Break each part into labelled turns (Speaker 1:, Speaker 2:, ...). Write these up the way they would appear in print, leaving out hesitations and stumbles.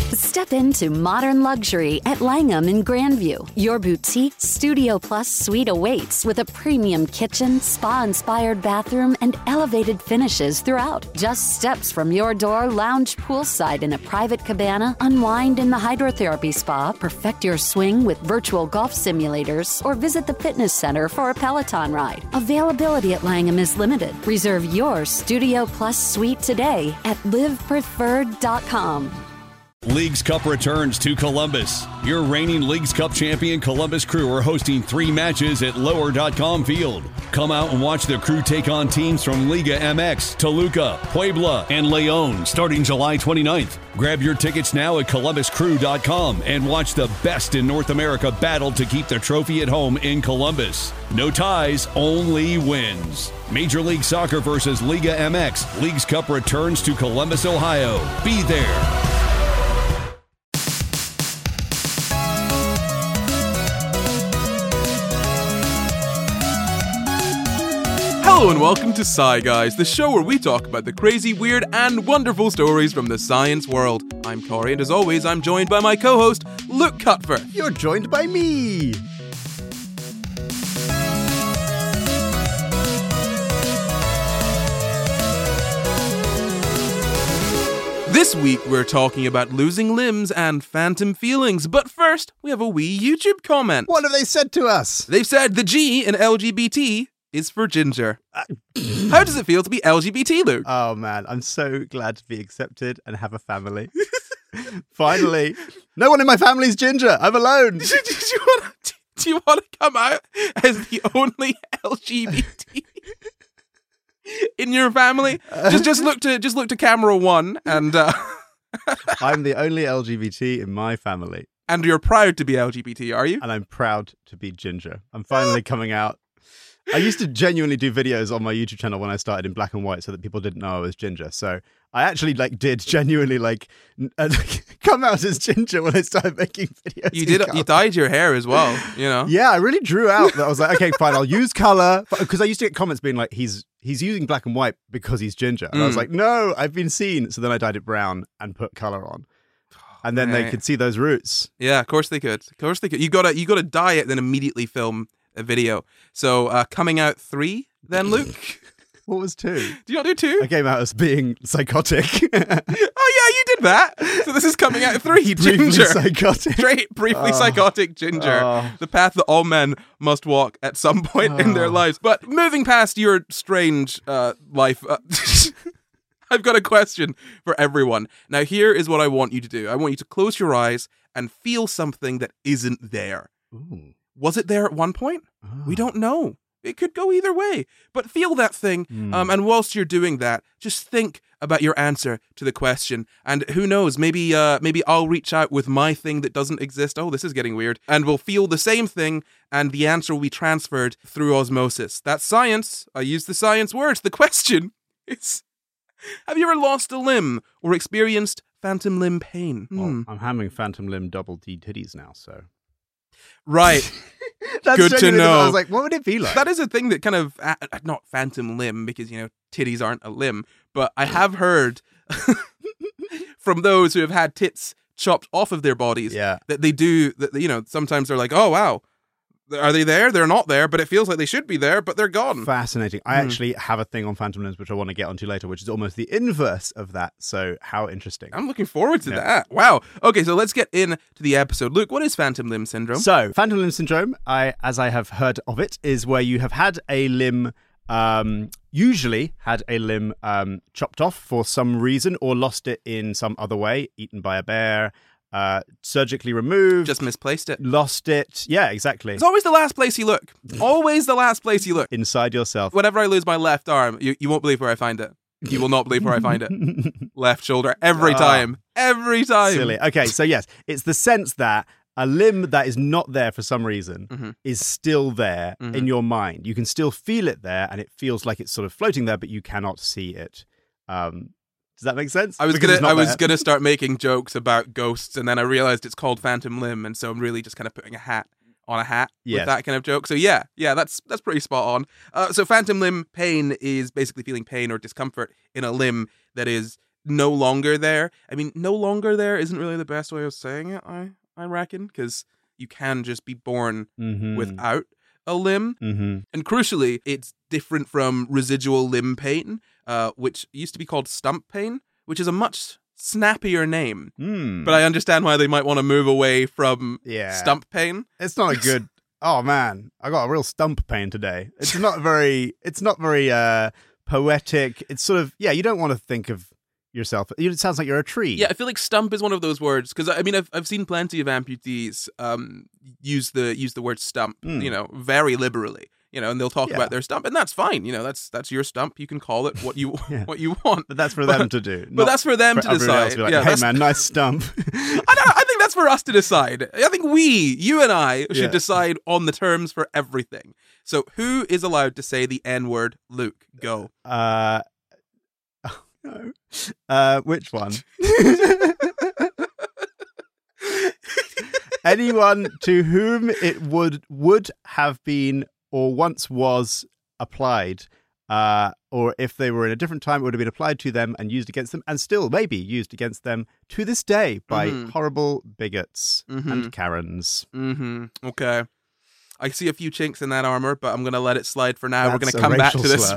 Speaker 1: Step into modern luxury at Langham in Grandview. Your boutique Studio Plus suite awaits with a premium kitchen, spa-inspired bathroom, and elevated finishes throughout. Just steps from your door, lounge poolside in a private cabana, unwind in the hydrotherapy spa, perfect your swing with virtual golf simulators, or visit the fitness center for a Peloton ride. Availability at Langham is limited. Reserve your Studio Plus suite today at livepreferred.com.
Speaker 2: Leagues Cup returns to Columbus. Your reigning Leagues Cup champion Columbus Crew are hosting 3 matches at Lower.com Field. Come out and watch the Crew take on teams from Liga MX, Toluca, Puebla, and Leon starting July 29th. Grab your tickets now at columbuscrew.com and watch the best in North America battle to keep the trophy at home in Columbus. No ties, only wins. Major League Soccer versus Liga MX. Leagues Cup returns to Columbus, Ohio. Be there.
Speaker 3: Hello and welcome to Sci Guys, the show where we talk about the crazy, weird, and wonderful stories from the science world. I'm Corey, and as always, I'm joined by my co-host, Luke Cutfer.
Speaker 4: You're joined by me.
Speaker 3: This week, we're talking about losing limbs and phantom feelings, but first, we have a wee YouTube comment.
Speaker 4: What have they said to us?
Speaker 3: They've said the G in LGBT is for ginger. How does it feel to be LGBT, Luke?
Speaker 4: Oh man, I'm so glad to be accepted and have a family. Finally. No one in my family's ginger. I'm alone.
Speaker 3: Do you want to come out as the only LGBT in your family? Just look to camera one and
Speaker 4: I'm the only LGBT in my family.
Speaker 3: And you're proud to be LGBT, are you?
Speaker 4: And I'm proud to be ginger. I'm finally coming out. I used to genuinely do videos on my YouTube channel when I started in black and white so that people didn't know I was ginger. So I actually did genuinely come out as ginger when I started making videos.
Speaker 3: You dyed your hair as well, you know?
Speaker 4: Yeah, I really drew out that I was like, okay, fine, I'll use color. Because I used to get comments being like, he's using black and white because he's ginger. And I was like, no, I've been seen. So then I dyed it brown and put color on. And then they could see those roots.
Speaker 3: Yeah, of course they could. You gotta dye it, then immediately film a video. So coming out 3 then, Luke?
Speaker 4: What was 2?
Speaker 3: Do you not do 2?
Speaker 4: I came out as being psychotic.
Speaker 3: Oh yeah, you did that. So this is coming out 3, ginger.
Speaker 4: Briefly psychotic.
Speaker 3: Briefly psychotic ginger. The path that all men must walk at some point in their lives. But moving past your strange life, I've got a question for everyone. Now here is what I want you to do. I want you to close your eyes and feel something that isn't there.
Speaker 4: Ooh.
Speaker 3: Was it there at one point? Oh. We don't know. It could go either way. But feel that thing. And whilst you're doing that, just think about your answer to the question. And who knows, maybe I'll reach out with my thing that doesn't exist. Oh, this is getting weird. And we'll feel the same thing, and the answer will be transferred through osmosis. That's science. I use the science words. The question is, have you ever lost a limb or experienced phantom limb pain?
Speaker 4: Well, I'm having phantom limb double D titties now, so...
Speaker 3: Right.
Speaker 4: That's
Speaker 3: good to know.
Speaker 4: I was like, what would it be like?
Speaker 3: That is a thing that kind of, not phantom limb, because, titties aren't a limb, but I have heard from those who have had tits chopped off of their bodies that they do, that sometimes they're like, oh, wow, are they there? They're not there, but it feels like they should be there, but they're gone.
Speaker 4: Fascinating. I actually have a thing on phantom limbs, which I want to get onto later, which is almost the inverse of that. So how interesting.
Speaker 3: I'm looking forward to that. Wow. Okay, so let's get into the episode. Luke, what is phantom limb syndrome?
Speaker 4: So phantom limb syndrome, as I have heard of it, is where you have had a limb, usually had a limb chopped off for some reason, or lost it in some other way, eaten by a bear, surgically removed.
Speaker 3: Just misplaced it.
Speaker 4: Lost it. Yeah, exactly.
Speaker 3: It's always the last place you look. Always the last place you look.
Speaker 4: Inside yourself.
Speaker 3: Whenever I lose my left arm, you won't believe where I find it. You will not believe where I find it. Left shoulder. Every time. Every time.
Speaker 4: Silly. Okay, so yes, it's the sense that a limb that is not there for some reason is still there in your mind. You can still feel it there, and it feels like it's sort of floating there, but you cannot see it. Does that make sense?
Speaker 3: I was gonna start making jokes about ghosts, and then I realized it's called phantom limb, and so I'm really just kind of putting a hat on a hat with that kind of joke. So yeah, that's pretty spot on. So phantom limb pain is basically feeling pain or discomfort in a limb that is no longer there. I mean, no longer there isn't really the best way of saying it, I reckon, because you can just be born without a limb. And crucially, it's different from residual limb pain, which used to be called stump pain, which is a much snappier name. But I understand why they might want to move away from stump pain.
Speaker 4: It's not a good... Oh, man, I got a real stump pain today. It's not very poetic. It's sort of, you don't want to think of yourself. It sounds like you're a tree.
Speaker 3: Yeah, I feel like stump is one of those words, because I mean, I've seen plenty of amputees use the word stump, very liberally, and they'll talk about their stump, and that's fine. That's your stump. You can call it what you what you want.
Speaker 4: But that's for them to do.
Speaker 3: But that's for them to decide.
Speaker 4: To like, hey man, nice stump.
Speaker 3: I think that's for us to decide. I think you and I should decide on the terms for everything. So who is allowed to say the N-word? Luke, go.
Speaker 4: No. Which one? Anyone to whom it would have been or once was applied, or if they were in a different time, it would have been applied to them and used against them, and still maybe used against them to this day by horrible bigots and Karens.
Speaker 3: Okay. I see a few chinks in that armor, but I'm going to let it slide for now.
Speaker 4: That's
Speaker 3: We're going to come back to this.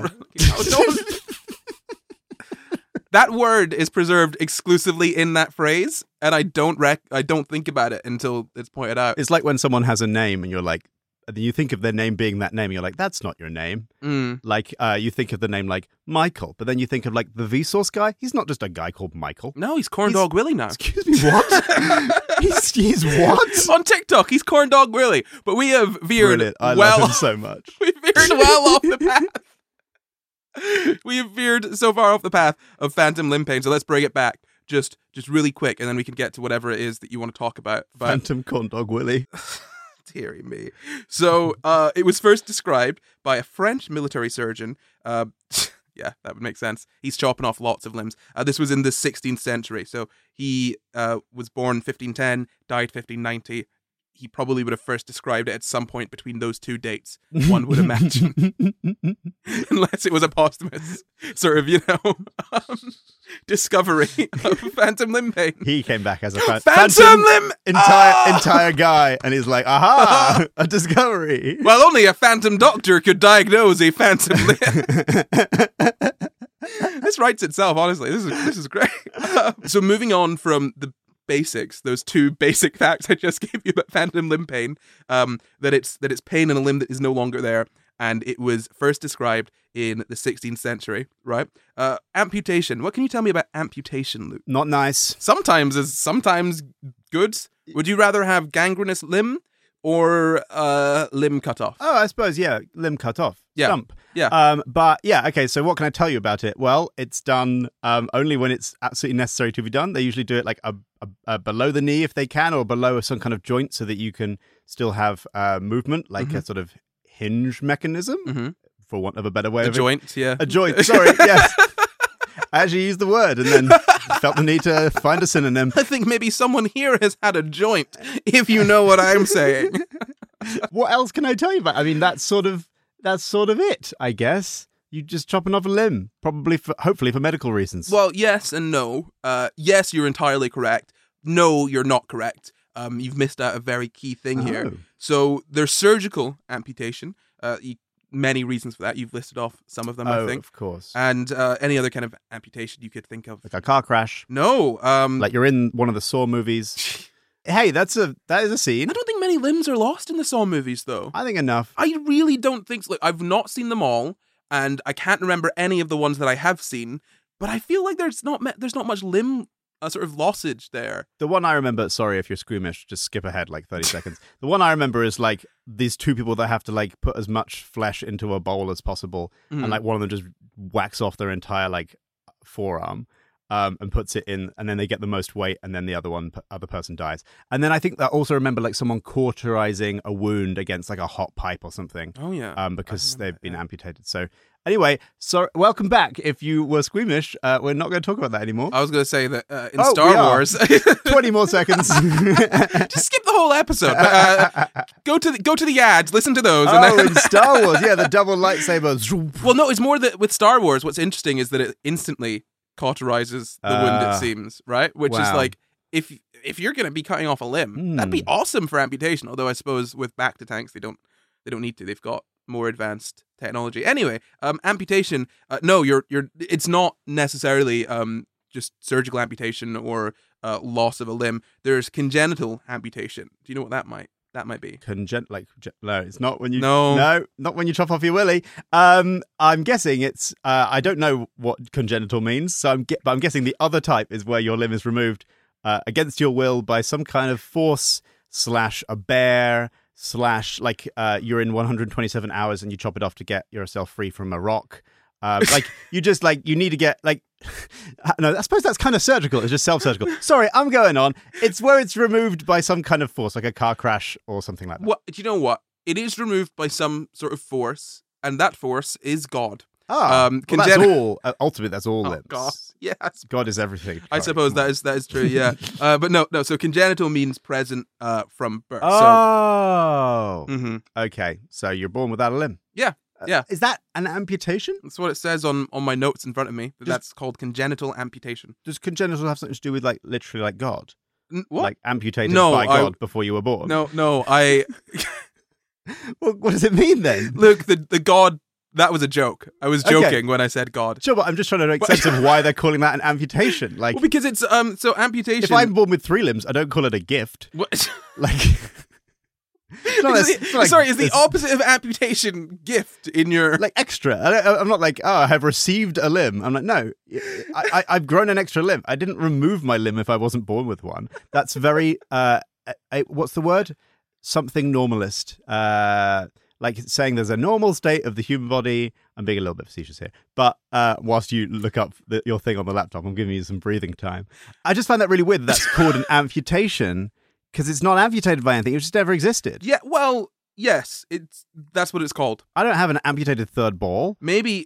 Speaker 3: That word is preserved exclusively in that phrase, and I don't think about it until it's pointed out.
Speaker 4: It's like when someone has a name and you're like, you think of their name being that name, and you're like, that's not your name. Like, you think of the name like Michael, but then you think of like the Vsauce guy. He's not just a guy called Michael.
Speaker 3: No, he's Corndog Willie now.
Speaker 4: Excuse me, what? he's what?
Speaker 3: On TikTok, he's Corndog Willie. But we have veered
Speaker 4: Brilliant. I love him so much.
Speaker 3: We veered well off the path. We have veered so far off the path of phantom limb pain, so let's bring it back just really quick, and then we can get to whatever it is that you want to talk about.
Speaker 4: Phantom Corndog Willie.
Speaker 3: Deary me. So it was first described by a French military surgeon. Yeah, that would make sense. He's chopping off lots of limbs. This was in the 16th century. So he was born 1510, died 1590. He probably would have first described it at some point between those two dates, one would imagine. Unless it was a posthumous sort of, discovery of phantom limb pain.
Speaker 4: He came back as a
Speaker 3: phantom limb
Speaker 4: entire guy, and he's like, aha, a discovery.
Speaker 3: Well, only a phantom doctor could diagnose a phantom limb. This writes itself, honestly. This is great. So moving on from the basics, those two basic facts I just gave you about phantom limb pain, that it's pain in a limb that is no longer there, and it was first described in the 16th century, right? Amputation. What can you tell me about amputation, Luke?
Speaker 4: Not nice.
Speaker 3: Sometimes good. Would you rather have gangrenous limb or limb cut off?
Speaker 4: Oh, I suppose, limb cut off.
Speaker 3: Yeah.
Speaker 4: Stump.
Speaker 3: Yeah.
Speaker 4: But yeah, okay, so what can I tell you about it? Well, it's done only when it's absolutely necessary to be done. They usually do it like a below the knee if they can, or below some kind of joint so that you can still have movement, like a sort of hinge mechanism, for want of a better way of it. A joint, sorry, yes. I actually used the word and then felt the need to find a synonym.
Speaker 3: I think maybe someone here has had a joint, if you know what I'm saying.
Speaker 4: What else can I tell you about? I mean, that's sort of it, I guess. You just chopping off a limb, hopefully for medical reasons.
Speaker 3: Well, yes and no. Yes, you're entirely correct. No, you're not correct. You've missed out a very key thing here. So there's surgical amputation. Many reasons for that. You've listed off some of them, I think.
Speaker 4: Of course.
Speaker 3: And any other kind of amputation you could think of.
Speaker 4: Like a car crash.
Speaker 3: No.
Speaker 4: Like you're in one of the Saw movies. Hey, that is a scene.
Speaker 3: I don't think many limbs are lost in the Saw movies, though.
Speaker 4: I think enough.
Speaker 3: I really don't think so. Like, I've not seen them all, and I can't remember any of the ones that I have seen, but I feel like there's not much limb sort of lossage there.
Speaker 4: The one I remember, sorry if you're squeamish, just skip ahead like 30 seconds. The one I remember is like these two people that have to like put as much flesh into a bowl as possible, and like one of them just whacks off their entire like forearm. And puts it in, and then they get the most weight, and then the other person dies. And then I think I also remember like someone cauterizing a wound against like a hot pipe or something.
Speaker 3: Oh yeah,
Speaker 4: because they've been amputated. So anyway, so welcome back. If you were squeamish, we're not going to talk about that anymore.
Speaker 3: I was going to say that in Star Wars,
Speaker 4: 20 more seconds.
Speaker 3: Just skip the whole episode. Go to the ads, listen to those.
Speaker 4: In Star Wars, the double lightsabers.
Speaker 3: Well, no, it's more that with Star Wars, what's interesting is that it instantly cauterizes the wound, it seems, right? Which is
Speaker 4: wow.
Speaker 3: like, if you're going to be cutting off a limb, that'd be awesome for amputation. Although I suppose with Bacta tanks, they don't need to. They've got more advanced technology. Anyway, amputation. No, it's not necessarily just surgical amputation or loss of a limb. There's congenital amputation. Do you know what that might be?
Speaker 4: No, it's not when you
Speaker 3: No.
Speaker 4: not when you chop off your willy. I'm guessing it's I don't know what congenital means, so but I'm guessing the other type is where your limb is removed against your will by some kind of force / a bear / like you're in 127 hours and you chop it off to get yourself free from a rock. Like you just like you need to get like no, I suppose that's kind of surgical. It's just self-surgical. Sorry, I'm going on. It's where it's removed by some kind of force, like a car crash or something like that.
Speaker 3: What do you know? What it is removed by some sort of force, and that force is God.
Speaker 4: Well, that's all. Ultimately, that's all limbs.
Speaker 3: God, yes.
Speaker 4: God is everything.
Speaker 3: I suppose that is true. Yeah, but no. So congenital means present from birth.
Speaker 4: Okay. So you're born without a limb.
Speaker 3: Yeah. Yeah.
Speaker 4: Is that an amputation?
Speaker 3: That's what it says on my notes in front of me. That's called congenital amputation.
Speaker 4: Does congenital have something to do with like literally like God?
Speaker 3: What?
Speaker 4: Like amputated by God before you were born?
Speaker 3: No.
Speaker 4: Well, what does it mean then?
Speaker 3: Look, the God. That was a joke. I was joking when I said God.
Speaker 4: Sure, but I'm just trying to make sense of why they're calling that an amputation. Like,
Speaker 3: well, because it's so amputation.
Speaker 4: If I'm born with 3 limbs, I don't call it a gift.
Speaker 3: What?
Speaker 4: Like,
Speaker 3: is the opposite of amputation gift in your
Speaker 4: like extra? I'm not like, oh, I have received a limb. I'm like, no, I've grown an extra limb. I didn't remove my limb if I wasn't born with one. That's very what's the word? Something normalist. Like saying there's a normal state of the human body. I'm being a little bit facetious here. But whilst you look up your thing on the laptop, I'm giving you some breathing time. I just find that really weird that's called an amputation because it's not amputated by anything. It just never existed.
Speaker 3: Yeah, well, yes. That's what it's called.
Speaker 4: I don't have an amputated third ball.
Speaker 3: Maybe.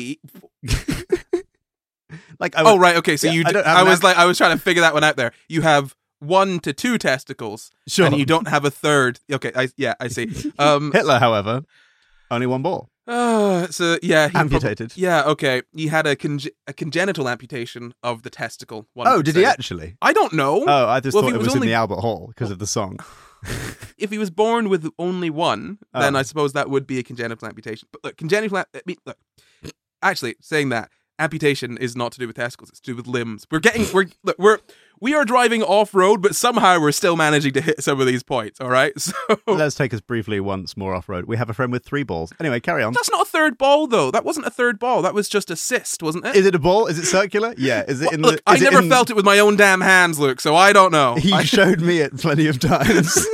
Speaker 4: Like,
Speaker 3: right, okay. So I was trying to figure that one out there. You have 1 to 2 testicles,
Speaker 4: sure,
Speaker 3: and you don't have a third. Okay, I see.
Speaker 4: Hitler, however, only 1 ball.
Speaker 3: So yeah,
Speaker 4: amputated.
Speaker 3: Okay. He had a congenital amputation of the testicle.
Speaker 4: Did he actually?
Speaker 3: I don't know.
Speaker 4: Oh, I just thought it was in the Albert Hall because of the song.
Speaker 3: If he was born with only 1, then I suppose that would be a congenital amputation. But look, actually, saying that. Amputation is not to do with testicles; it's to do with limbs. We are driving off road, but somehow we're still managing to hit some of these points. All right, so
Speaker 4: let's take us briefly once more off road. We have a friend with 3 balls. Anyway, carry on.
Speaker 3: That's not a third ball, though. That wasn't a third ball. That was just a cyst, wasn't it?
Speaker 4: Is it a ball? Is it circular? Yeah. Is it in the?
Speaker 3: I never felt it with my own damn hands, Luke. So I don't know.
Speaker 4: He showed me it plenty of times.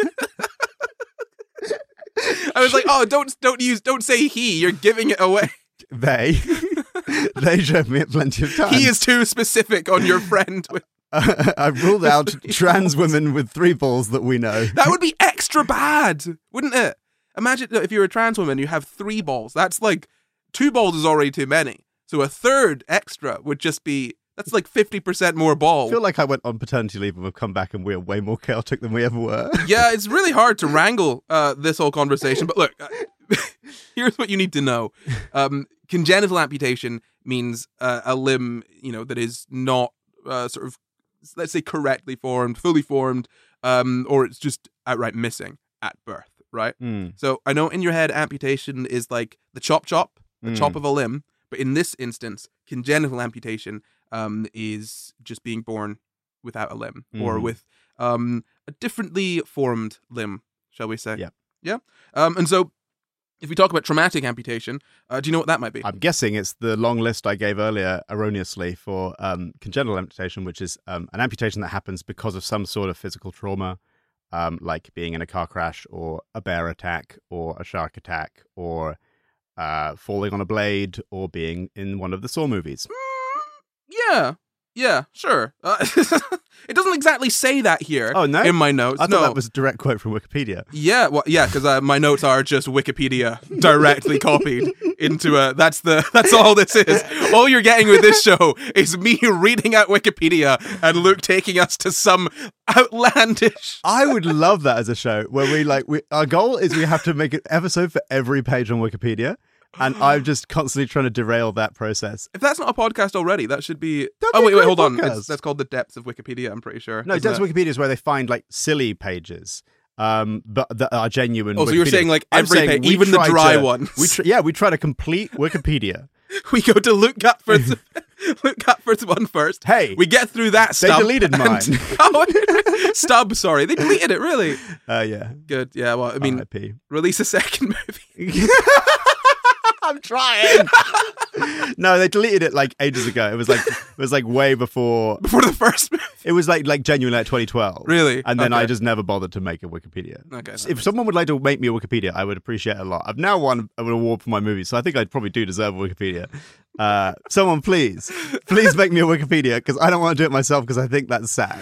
Speaker 3: I was like, oh, don't say he. You're giving it away.
Speaker 4: They showed me it plenty of times.
Speaker 3: He is too specific on your friend.
Speaker 4: I've ruled out trans women with 3 balls that we know.
Speaker 3: That would be extra bad, wouldn't it? Imagine if you're a trans woman, you have 3 balls. That's like 2 balls is already too many. So a third extra would just be, that's like 50% more balls.
Speaker 4: I feel like I went on paternity leave and we've come back and we're way more chaotic than we ever were.
Speaker 3: Yeah, it's really hard to wrangle this whole conversation. But look, here's what you need to know. Congenital amputation means a limb, that is not sort of, let's say, correctly formed, fully formed, or it's just outright missing at birth, right? So I know in your head amputation is like the chop chop of a limb, but in this instance, congenital amputation is just being born without a limb or with a differently formed limb, shall we say? Yeah. And so if we talk about traumatic amputation, do you know what that might be?
Speaker 4: I'm guessing it's the long list I gave earlier erroneously for congenital amputation, which is an amputation that happens because of some sort of physical trauma, like being in a car crash or a bear attack or a shark attack or falling on a blade or being in one of the Saw movies.
Speaker 3: Yeah, sure. It doesn't exactly say that here.
Speaker 4: Oh, no?
Speaker 3: In my notes.
Speaker 4: I thought that was a direct quote from Wikipedia.
Speaker 3: Yeah, because my notes are just Wikipedia directly copied into that's all this is. All you're getting with this show is me reading out Wikipedia and Luke taking us to some outlandish.
Speaker 4: I would love that as a show where our goal is we have to make an episode for every page on Wikipedia. And I'm just constantly trying to derail that process.
Speaker 3: If that's not a podcast already, that should be...
Speaker 4: That'd be a
Speaker 3: wait,
Speaker 4: great
Speaker 3: hold on.
Speaker 4: podcast.
Speaker 3: That's called The Depths of Wikipedia, I'm pretty sure.
Speaker 4: No,
Speaker 3: Isn't
Speaker 4: Depths
Speaker 3: it?
Speaker 4: of Wikipedia is where they find like silly pages, but that are genuine.
Speaker 3: Oh, so you're
Speaker 4: Wikipedia.
Speaker 3: saying like
Speaker 4: I'm
Speaker 3: every
Speaker 4: saying
Speaker 3: page,
Speaker 4: we
Speaker 3: even the
Speaker 4: try
Speaker 3: dry
Speaker 4: to-
Speaker 3: ones.
Speaker 4: We try to complete Wikipedia.
Speaker 3: We go to Luke Cutford's one first.
Speaker 4: Hey,
Speaker 3: we get through that
Speaker 4: they
Speaker 3: stub.
Speaker 4: deleted mine.
Speaker 3: Stub, sorry. They deleted it, really.
Speaker 4: Yeah.
Speaker 3: Good. Yeah, well, I mean,
Speaker 4: RIP.
Speaker 3: release a second movie.
Speaker 4: I'm trying. No, they deleted it like ages ago. It was like way before
Speaker 3: Before the first movie.
Speaker 4: It was like genuinely like 2012.
Speaker 3: Really?
Speaker 4: And then
Speaker 3: Okay.
Speaker 4: I just never bothered to make a Wikipedia.
Speaker 3: Okay.
Speaker 4: If someone would like to make me a Wikipedia, I would appreciate it a lot. I've now won an award for my movie, so I think I probably do deserve a Wikipedia. Someone please make me a Wikipedia, because I don't want to do it myself because I think that's sad.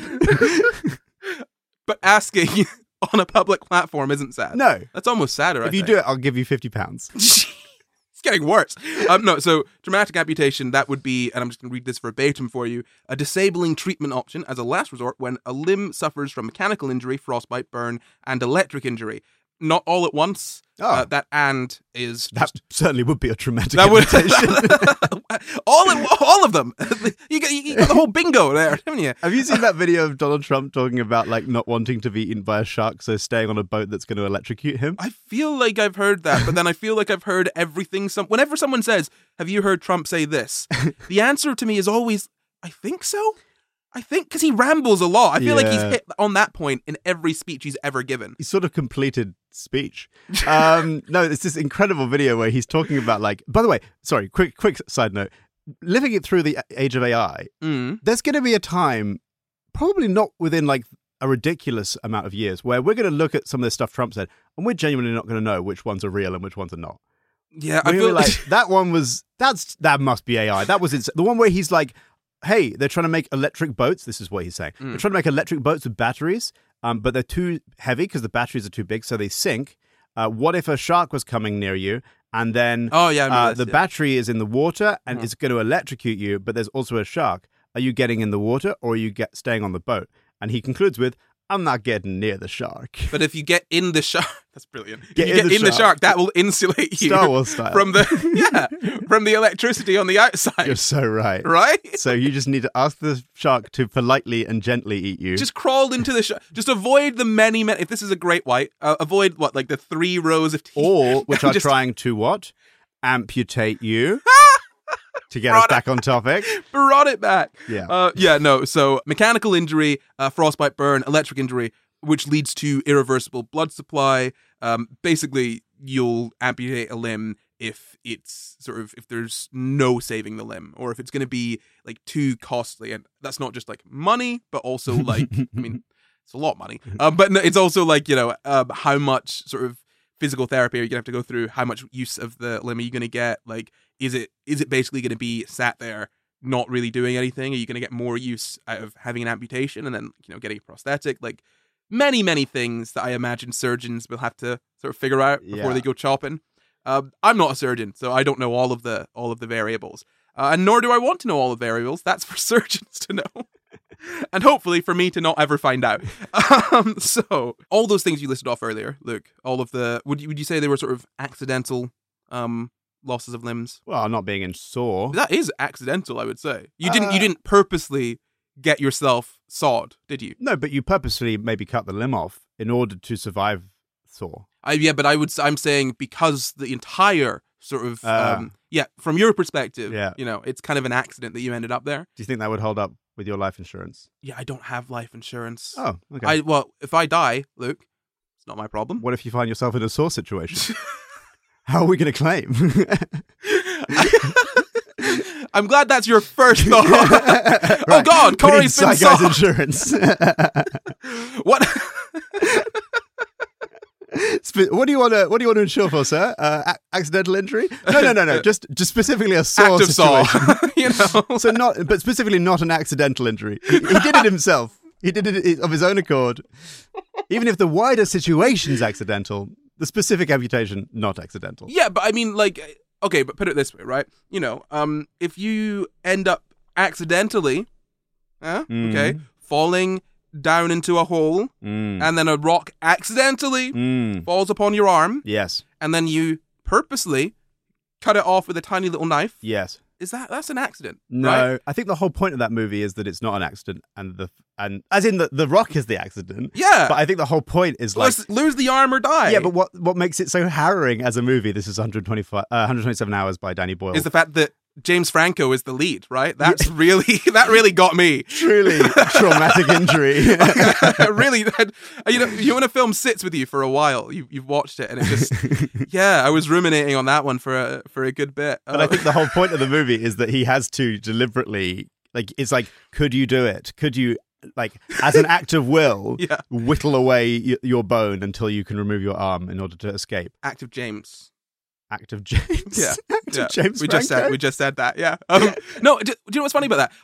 Speaker 3: But asking on a public platform isn't sad.
Speaker 4: No.
Speaker 3: That's almost sadder,
Speaker 4: If you do it, I'll give you £50.
Speaker 3: It's getting worse. No, so dramatic amputation, that would be, and I'm just going to read this verbatim for you, a disabling treatment option as a last resort when a limb suffers from mechanical injury, frostbite, burn, and electric injury. Not all at once.
Speaker 4: Oh.
Speaker 3: That and is
Speaker 4: That
Speaker 3: just...
Speaker 4: certainly would be a traumatic
Speaker 3: That would
Speaker 4: amputation.
Speaker 3: all of them. You got the whole bingo there, haven't you?
Speaker 4: Have you seen that video of Donald Trump talking about like not wanting to be eaten by a shark, so staying on a boat that's going to electrocute him?
Speaker 3: I feel like I've heard that, but then I feel like I've heard everything. Whenever someone says, "Have you heard Trump say this?" the answer to me is always, "I think so." I think because he rambles a lot. I feel like he's hit on that point in every speech he's ever given.
Speaker 4: He sort of completed speech. No, it's this incredible video where he's talking about like. By the way, sorry, quick side note. Living it through the age of AI, there's going to be a time, probably not within like a ridiculous amount of years, where we're going to look at some of the stuff Trump said, and we're genuinely not going to know which ones are real and which ones are not.
Speaker 3: Yeah,
Speaker 4: I feel like that one was that must be AI. That was the one where he's like, hey, they're trying to make electric boats. This is what he's saying. They're trying to make electric boats with batteries, but they're too heavy because the batteries are too big, so they sink. What if a shark was coming near you, and then the battery is in the water and it's going to electrocute you, but there's also a shark? Are you getting in the water or are you staying on the boat? And he concludes with, I'm not getting near the shark.
Speaker 3: But if you get in the shark, that's brilliant.
Speaker 4: Get
Speaker 3: If you
Speaker 4: in
Speaker 3: get
Speaker 4: the
Speaker 3: in the
Speaker 4: shark.
Speaker 3: shark, that will insulate you
Speaker 4: Star Wars style.
Speaker 3: from the electricity on the outside.
Speaker 4: You're so right.
Speaker 3: Right?
Speaker 4: So you just need to ask the shark to politely and gently eat you.
Speaker 3: Just crawl into the shark. Just avoid the many. If this is a great white, avoid like the 3 rows of teeth.
Speaker 4: Or which are
Speaker 3: Just
Speaker 4: trying to what? Amputate you. To get us back on topic.
Speaker 3: brought it back.
Speaker 4: Yeah.
Speaker 3: No. So mechanical injury, frostbite, burn, electric injury, which leads to irreversible blood supply. Basically, you'll amputate a limb if it's if there's no saving the limb, or if it's going to be like too costly, and that's not just like money, but also like I mean, it's a lot of money. But no, it's also like how much sort of physical therapy are you gonna have to go through? How much use of the limb are you gonna get? Like, is it basically gonna be sat there not really doing anything? Are you gonna get more use out of having an amputation and then getting a prosthetic? Like many things that I imagine surgeons will have to sort of figure out before they go chopping. I'm not a surgeon, so I don't know all of the variables, and nor do I want to know all the variables. That's for surgeons to know. And hopefully for me to not ever find out. So all those things you listed off earlier, Luke, all of the would you say they were sort of accidental losses of limbs?
Speaker 4: Well, not being in sore.
Speaker 3: That is accidental, I would say. You didn't purposely get yourself sawed, did you?
Speaker 4: No, but you purposely maybe cut the limb off in order to survive sore.
Speaker 3: But I'm saying because the entire sort of from your perspective, it's kind of an accident that you ended up there.
Speaker 4: Do you think that would hold up with your life insurance?
Speaker 3: Yeah, I don't have life insurance.
Speaker 4: Oh, okay.
Speaker 3: If I die, Luke, it's not my problem.
Speaker 4: What if you find yourself in a sore situation? How are we going to claim?
Speaker 3: I'm glad that's your first thought.
Speaker 4: Right.
Speaker 3: Oh God, Corey's been
Speaker 4: Psych Guy's
Speaker 3: sawed.
Speaker 4: insurance.
Speaker 3: What?
Speaker 4: What do you want to insure for, sir? Accidental injury? No. Just specifically a sore
Speaker 3: Active saw.
Speaker 4: situation. So but specifically not an accidental injury. He did it himself. He did it of his own accord. Even if the wider situation's accidental, the specific amputation not accidental.
Speaker 3: Yeah, but I mean, like, okay, but put it this way, right? If you end up accidentally, falling down into a hole, and then a rock accidentally falls upon your arm.
Speaker 4: Yes.
Speaker 3: And then you purposely cut it off with a tiny little knife.
Speaker 4: Yes.
Speaker 3: That's an accident?
Speaker 4: No,
Speaker 3: right?
Speaker 4: I think the whole point of that movie is that it's not an accident, and as in the Rock is the accident.
Speaker 3: Yeah.
Speaker 4: But I think the whole point is like
Speaker 3: lose the arm or die.
Speaker 4: Yeah, but what makes it so harrowing as a movie? This is 127 Hours by Danny Boyle.
Speaker 3: Is the fact that James Franco is the lead, right? That really got me.
Speaker 4: Truly traumatic injury.
Speaker 3: Really, when a film sits with you for a while, you've watched it, and it just, I was ruminating on that one for a good bit.
Speaker 4: But I think the whole point of the movie is that he has to deliberately, like, it's like, could you do it? Could you, like, as an act of will, whittle away your bone until you can remove your arm in order to escape?
Speaker 3: Act of James.
Speaker 4: Act of James.
Speaker 3: Yeah.
Speaker 4: Act of James.
Speaker 3: We just said that. Yeah. No. Do you know what's funny about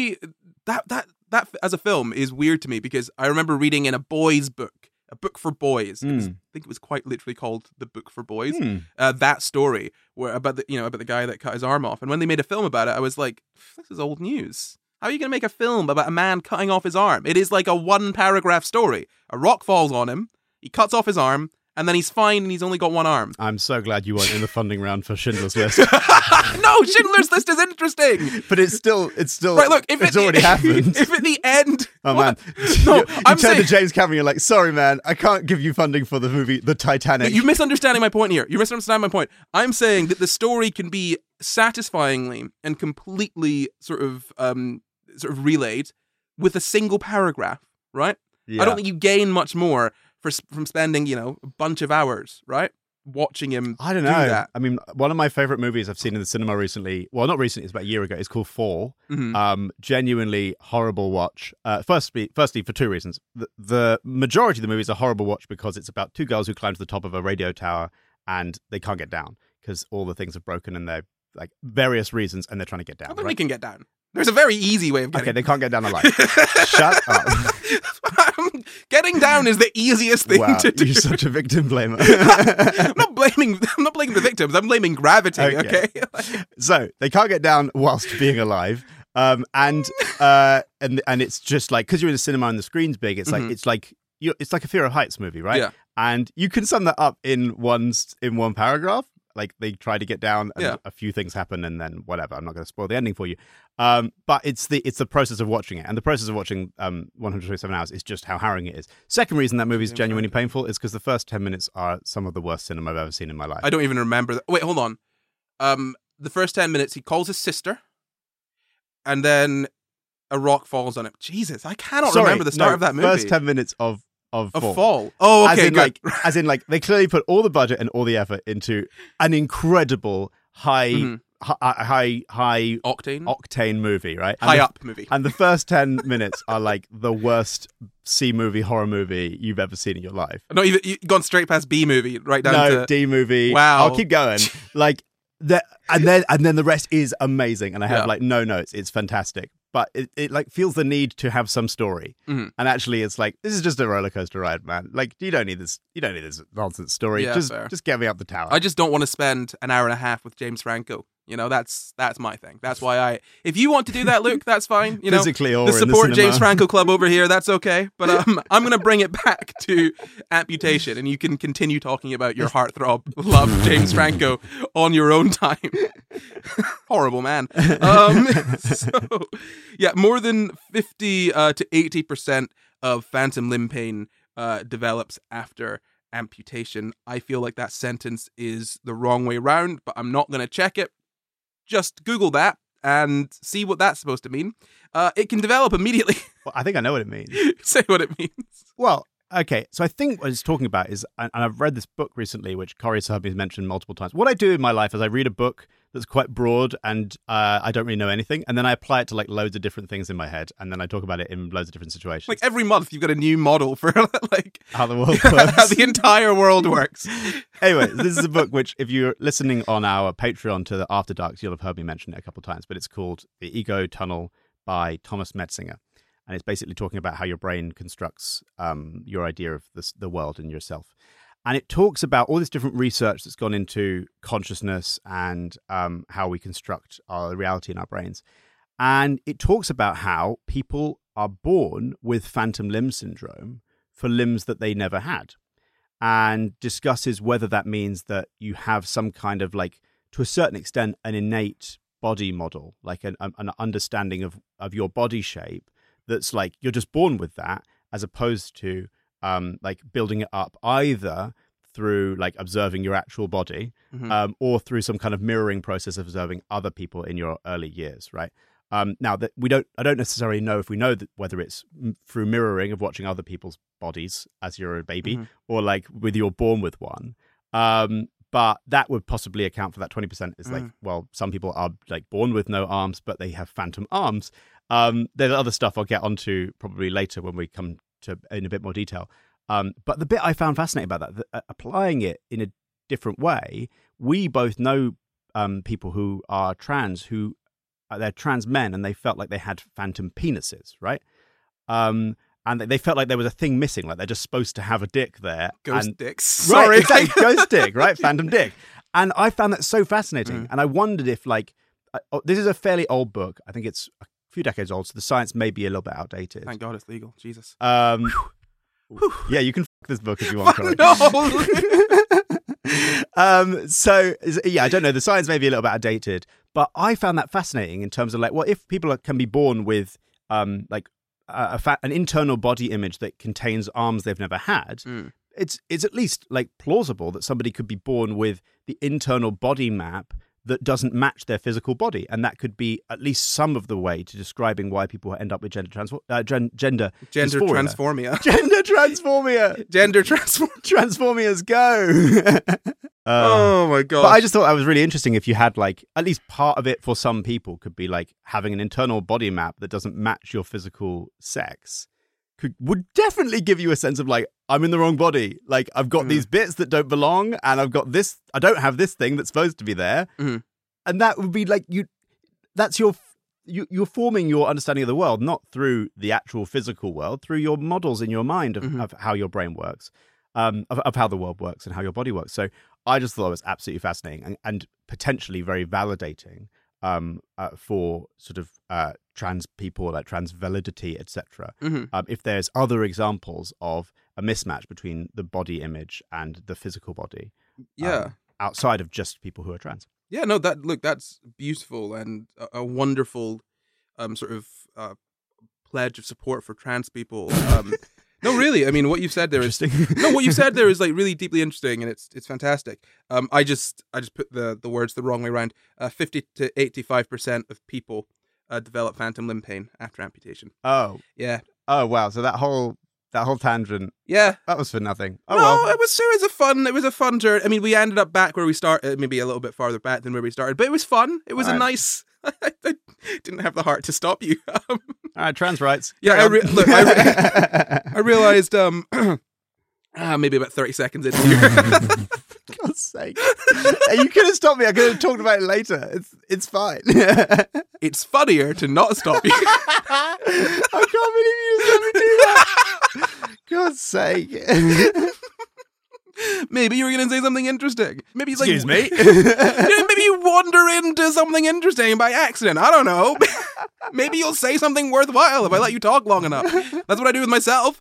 Speaker 3: that? That as a film is weird to me because I remember reading in a boys' book, a book for boys. I think it was quite literally called The Book for Boys. That story about the guy that cut his arm off, and when they made a film about it, I was like, this is old news. How are you going to make a film about a man cutting off his arm? It is like a 1-paragraph story. A rock falls on him. He cuts off his arm. And then he's fine and he's only got one arm.
Speaker 4: I'm so glad you weren't in the funding round for Schindler's List.
Speaker 3: No, Schindler's List is interesting.
Speaker 4: But it's still
Speaker 3: right, look,
Speaker 4: it's already happened.
Speaker 3: If at the end...
Speaker 4: Oh, man.
Speaker 3: No,
Speaker 4: I'm saying... to James Cameron, you're like, sorry, man, I can't give you funding for the movie The Titanic.
Speaker 3: You're misunderstanding my point here. You're misunderstanding my point. I'm saying that the story can be satisfyingly and completely sort of relayed with a single paragraph, right? Yeah. I don't think you gain much more from spending, a bunch of hours, right? Watching him
Speaker 4: I don't know. That. I mean, one of my favorite movies I've seen in the cinema recently, well, not recently, it's about a year ago, it's called Fall. Genuinely horrible watch. Firstly, for two reasons. The majority of the movie is a horrible watch because it's about two girls who climb to the top of a radio tower and they can't get down because all the things are broken and they're like various reasons and they're trying to get down.
Speaker 3: I think they can get down. There's a very easy way of getting
Speaker 4: down. Okay, they can't get down alive. Shut up.
Speaker 3: Getting down is the easiest thing to do.
Speaker 4: You're such a victim blamer.
Speaker 3: I'm not blaming the victims. I'm blaming gravity, okay?
Speaker 4: So, they can't get down whilst being alive. And it's just like, because you're in a cinema and the screen's big, it's like it's like a Fear of Heights movie, right? Yeah. And you can sum that up in one paragraph. Like they try to get down and a few things happen and then whatever. I'm not going to spoil the ending for you. But it's the process of watching it. And the process of watching 127 Hours is just how harrowing it is. Second reason that movie is genuinely painful is because the first 10 minutes are some of the worst cinema I've ever seen in my life.
Speaker 3: I don't even remember that. Wait, hold on. The first 10 minutes, he calls his sister and then a rock falls on him. Jesus, I cannot remember the start of that movie.
Speaker 4: First 10 minutes of Fall.
Speaker 3: Oh, okay, good.
Speaker 4: As in, they clearly put all the budget and all the effort into an incredible high octane movie, right?
Speaker 3: And movie.
Speaker 4: And the first 10 minutes are like the worst C-movie horror movie you've ever seen in your life.
Speaker 3: Not even you've gone straight past B movie, right down to
Speaker 4: D movie.
Speaker 3: Wow,
Speaker 4: I'll keep going. And then the rest is amazing, and I have no notes. It's fantastic. But it feels the need to have some story. And actually it's like, this is just a roller coaster ride, man. Like, you don't need this nonsense story.
Speaker 3: Yeah,
Speaker 4: just get me up the tower.
Speaker 3: I just don't want to spend an hour and a half with James Franco. That's my thing. That's why if you want to do that, Luke, that's fine.
Speaker 4: Physically or
Speaker 3: the support
Speaker 4: in the
Speaker 3: James Franco Club over here, that's okay. But I'm going to bring it back to Amputation, and you can continue talking about your heartthrob love, James Franco, on your own time. Horrible man. More than 50 to 80% of phantom limb pain develops after amputation. I feel like that sentence is the wrong way round, but I'm not going to check it. Just Google that and see what that's supposed to mean. It can develop immediately.
Speaker 4: Well, I think I know what it means.
Speaker 3: Say what it means.
Speaker 4: Well, okay. So I think what it's talking about is, and I've read this book recently, which Corey Sahabi has mentioned multiple times. What I do in my life is I read a book that's quite broad and I don't really know anything. And then I apply it to loads of different things in my head. And then I talk about it in loads of different situations.
Speaker 3: Like every month you've got a new model for
Speaker 4: how the world works.
Speaker 3: How the entire world works.
Speaker 4: Anyway, this is a book which, if you're listening on our Patreon to the After Darks, you'll have heard me mention it a couple of times. But it's called The Ego Tunnel by Thomas Metzinger. And it's basically talking about how your brain constructs your idea of the world and yourself. And it talks about all this different research that's gone into consciousness and how we construct our reality in our brains. And it talks about how people are born with phantom limb syndrome for limbs that they never had, and discusses whether that means that you have some kind of to a certain extent, an innate body model, like an understanding of your body shape that's like you're just born with that, as opposed to like building it up either through like observing your actual body or through some kind of mirroring process of observing other people in your early years, right? Now that I don't necessarily know if we know that whether it's through mirroring of watching other people's bodies as you're a baby or like with you're born with one. But that would possibly account for that 20% is like, well, some people are like born with no arms, but they have phantom arms. There's other stuff I'll get onto probably later when we come to in a bit more detail. But the bit I found fascinating about that applying it in a different way, we both know people who are trans who they're trans men and they felt like they had phantom penises, right? And they felt like there was a thing missing, like they're just supposed to have a dick there.
Speaker 3: Ghost dicks. Sorry.
Speaker 4: Right, exactly. Ghost dick, right? Phantom dick. And I found that so fascinating. And I wondered if, like, this is a fairly old book. I think it's a few decades old, so the science may be a little bit outdated.
Speaker 3: Thank God it's legal. Jesus.
Speaker 4: Yeah, you can this book if you want.
Speaker 3: No.
Speaker 4: So, yeah, I don't know. The science may be a little bit outdated, but I found that fascinating in terms of, like, well, if people can be born with, like, an internal body image that contains arms they've never had, it's at least like plausible that somebody could be born with the internal body map that doesn't match their physical body, and that could be at least some of the way to describing why people end up with gender transphobia.
Speaker 3: Gender transphobia.
Speaker 4: Transformias go.
Speaker 3: Oh my God.
Speaker 4: But I just thought that was really interesting if you had like at least part of it for some people could be like having an internal body map that doesn't match your physical sex would definitely give you a sense of like, I'm in the wrong body. Like I've got these bits that don't belong and I've got this, I don't have this thing that's supposed to be there. And that would be like you're forming your understanding of the world, not through the actual physical world, through your models in your mind of how your brain works, of how the world works and how your body works. So I just thought it was absolutely fascinating and potentially very validating for sort of trans people, like trans validity, etc. If there's other examples of a mismatch between the body image and the physical body, outside of just people who are trans.
Speaker 3: Yeah, no, that's beautiful and a wonderful sort of pledge of support for trans people. No, really. I mean, what you said there is what you said there is like really deeply interesting, and it's fantastic. I just put the words the wrong way around. 50 to 85% of people develop phantom limb pain after amputation.
Speaker 4: Oh,
Speaker 3: yeah.
Speaker 4: Oh, wow. So that whole tangent.
Speaker 3: Yeah,
Speaker 4: that was for nothing. Oh,
Speaker 3: no,
Speaker 4: well.
Speaker 3: It was a fun journey. I mean, we ended up back where we started, maybe a little bit farther back than where we started, but it was fun. It was a nice. I didn't have the heart to stop you.
Speaker 4: All right, trans rights.
Speaker 3: Yeah, I realized maybe about 30 seconds into here.
Speaker 4: For God's sake. You could have stopped me. I could have talked about it later. It's fine.
Speaker 3: It's funnier to not stop you.
Speaker 4: I can't believe you just let me do that. God's sake.
Speaker 3: Maybe you were going to say something interesting. Maybe
Speaker 4: Excuse me.
Speaker 3: Maybe you wander into something interesting by accident. I don't know. Maybe you'll say something worthwhile if I let you talk long enough. That's what I do with myself.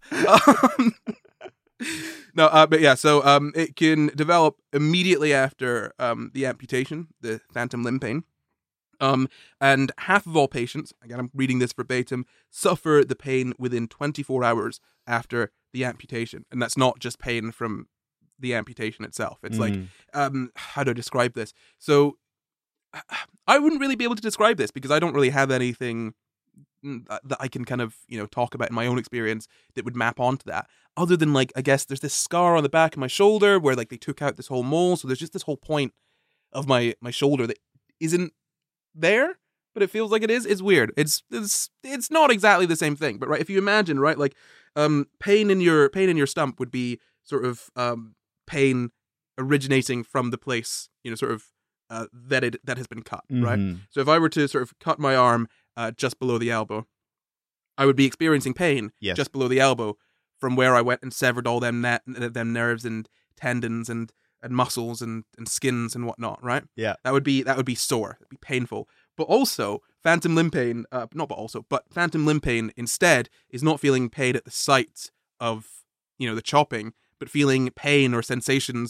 Speaker 3: But yeah, so it can develop immediately after the amputation, the phantom limb pain. And half of all patients, again, I'm reading this verbatim, suffer the pain within 24 hours after the amputation. And that's not just pain from the amputation itself. It's like, how do I describe this? So I wouldn't really be able to describe this because I don't really have anything that I can kind of, talk about in my own experience that would map onto that. Other than like, I guess there's this scar on the back of my shoulder where like they took out this whole mole. So there's just this whole point of my shoulder that isn't there, but it feels like it is. It's weird. It's not exactly the same thing, but right. If you imagine, right, like, pain in your stump would be sort of, pain originating from the place, that has been cut, right? So if I were to sort of cut my arm just below the elbow, I would be experiencing pain just below the elbow from where I went and severed all them nerves and tendons and muscles and skins and whatnot, right?
Speaker 4: Yeah.
Speaker 3: That would be sore. It'd be painful. But also, phantom limb pain, but phantom limb pain instead is not feeling pain at the site of, the chopping, but feeling pain or sensations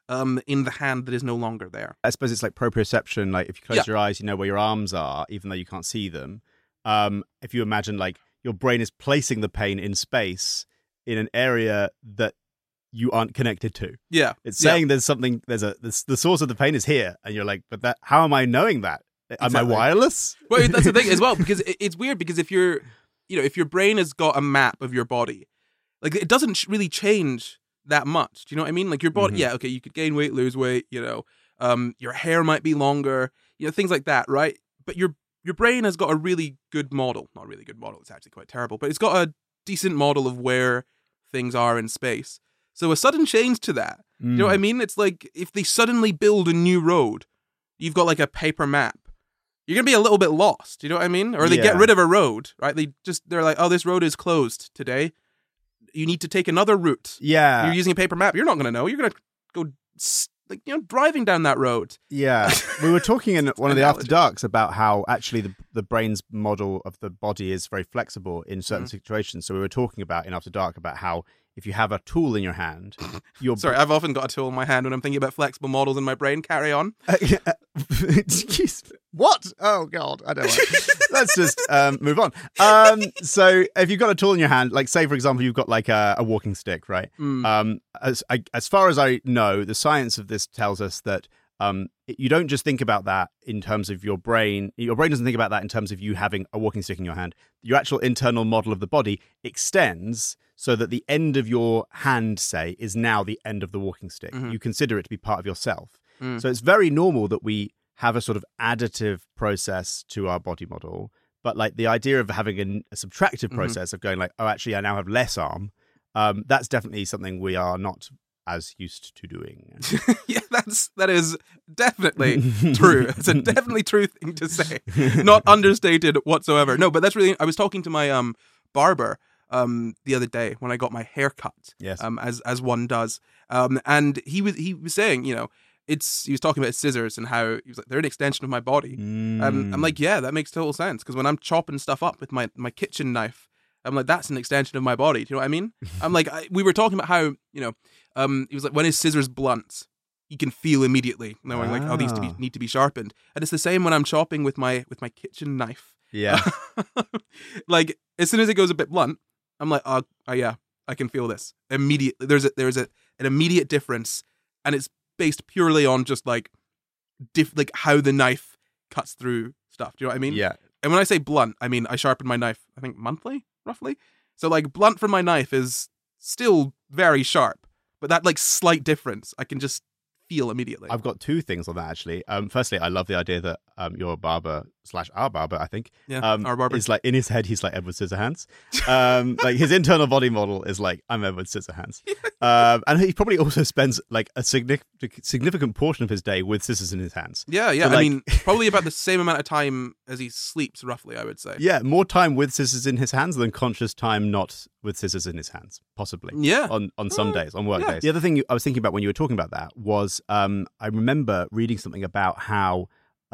Speaker 3: in the hand that is no longer there.
Speaker 4: I suppose it's like proprioception. Like if you close your eyes, you know where your arms are, even though you can't see them. If you imagine like your brain is placing the pain in space in an area that you aren't connected to.
Speaker 3: Yeah.
Speaker 4: It's saying there's something, the source of the pain is here. And you're like, but how am I knowing that? Am I wireless?
Speaker 3: Well, that's the thing as well, because it's weird because if your brain has got a map of your body, like it doesn't really change that much. Do you know what I mean? Like your body, yeah, okay, you could gain weight, lose weight, your hair might be longer, things like that, right? But your brain has got a really good model. Not a really good model, it's actually quite terrible, but it's got a decent model of where things are in space. So a sudden change to that, you know what I mean? It's like if they suddenly build a new road, you've got like a paper map. You're going to be a little bit lost, you know what I mean? Or they get rid of a road, right? They're like, oh, this road is closed today. You need to take another route.
Speaker 4: Yeah.
Speaker 3: You're using a paper map. You're not going to know. You're going to go driving down that road.
Speaker 4: Yeah. We were talking in one of the After Darks about how actually the brain's model of the body is very flexible in certain situations. So we were talking about in After Dark about how if you have a tool in your hand,
Speaker 3: Sorry, I've often got a tool in my hand when I'm thinking about flexible models in my brain. Carry on.
Speaker 4: What? Oh, God. I don't know. Let's just move on. So if you've got a tool in your hand, like say, for example, you've got like a walking stick, right? As far as I know, the science of this tells us that you don't just think about that in terms of your brain. Your brain doesn't think about that in terms of you having a walking stick in your hand. Your actual internal model of the body extends so that the end of your hand, say, is now the end of the walking stick. You consider it to be part of yourself. So it's very normal that we have a sort of additive process to our body model. But like the idea of having a subtractive process of going like, oh, actually, I now have less arm. That's definitely something we are not as used to doing.
Speaker 3: Yeah, that is definitely true. It's a definitely true thing to say. Not understated whatsoever. No, but that's really, I was talking to my barber the other day when I got my hair cut.
Speaker 4: Yes.
Speaker 3: As one does. And he was saying, he was talking about scissors and how he was like, they're an extension of my body. I'm like, yeah, that makes total sense. Because when I'm chopping stuff up with my kitchen knife, I'm like, that's an extension of my body. Do you know what I mean? I'm like, we were talking about how, he was like, when his scissors blunt, you can feel immediately knowing like, oh, these need to be sharpened. And it's the same when I'm chopping with my kitchen knife.
Speaker 4: Yeah.
Speaker 3: Like as soon as it goes a bit blunt, I'm like, oh yeah, I can feel this immediately. There's an immediate difference, and it's based purely on just like how the knife cuts through stuff. Do you know what I mean?
Speaker 4: Yeah.
Speaker 3: And when I say blunt, I mean I sharpen my knife, I think monthly, roughly. So like blunt for my knife is still very sharp, but that like slight difference I can just feel immediately.
Speaker 4: I've got two things on that actually. Firstly, I love the idea that your barber / our barber, I think,
Speaker 3: our barber
Speaker 4: is like in his head he's like Edward Scissorhands. Like his internal body model is like I'm Edward Scissorhands. And he probably also spends like a significant portion of his day with scissors in his hands.
Speaker 3: Yeah.
Speaker 4: So, like,
Speaker 3: I mean, probably about the same amount of time as he sleeps, roughly, I would say.
Speaker 4: Yeah, more time with scissors in his hands than conscious time not with scissors in his hands, possibly.
Speaker 3: Yeah.
Speaker 4: On some days, on work days. The other thing I was thinking about when you were talking about that was I remember reading something about how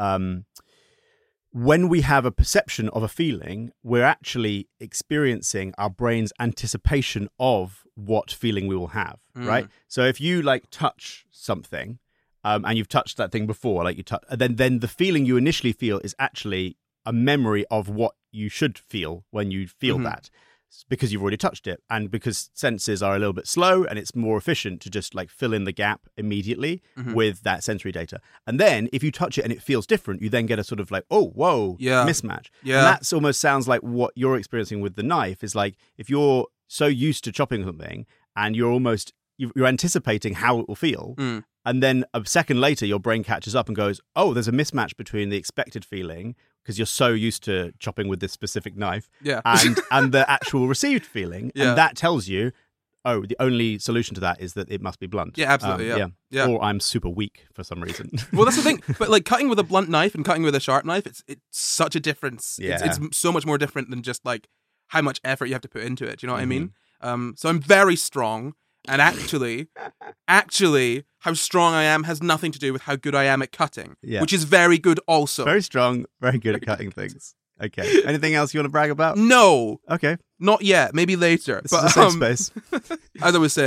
Speaker 4: when we have a perception of a feeling, we're actually experiencing our brain's anticipation of what feeling we will have, right? So if you like touch something and you've touched that thing before, like you touch, then the feeling you initially feel is actually a memory of what you should feel when you feel that. Because you've already touched it, and because senses are a little bit slow and it's more efficient to just like fill in the gap immediately with that sensory data. And then if you touch it and it feels different, you then get a sort of like, oh, whoa, mismatch. Yeah. And that almost sounds like what you're experiencing with the knife is like, if you're so used to chopping something and you're anticipating how it will feel. And then a second later, your brain catches up and goes, oh, there's a mismatch between the expected feeling because you're so used to chopping with this specific knife and the actual received feeling. Yeah. And that tells you, oh, the only solution to that is that it must be blunt.
Speaker 3: Yeah, absolutely. Yeah.
Speaker 4: Or I'm super weak for some reason.
Speaker 3: Well, that's the thing. But like cutting with a blunt knife and cutting with a sharp knife, it's such a difference.
Speaker 4: Yeah.
Speaker 3: It's so much more different than just like how much effort you have to put into it. Do you know what I mean? So I'm very strong. And actually, how strong I am has nothing to do with how good I am at cutting, which is very good also.
Speaker 4: Very strong, very good at cutting things. Okay. Anything else you want to brag about?
Speaker 3: No.
Speaker 4: Okay.
Speaker 3: Not yet. Maybe later.
Speaker 4: This is a safe space.
Speaker 3: As I was saying,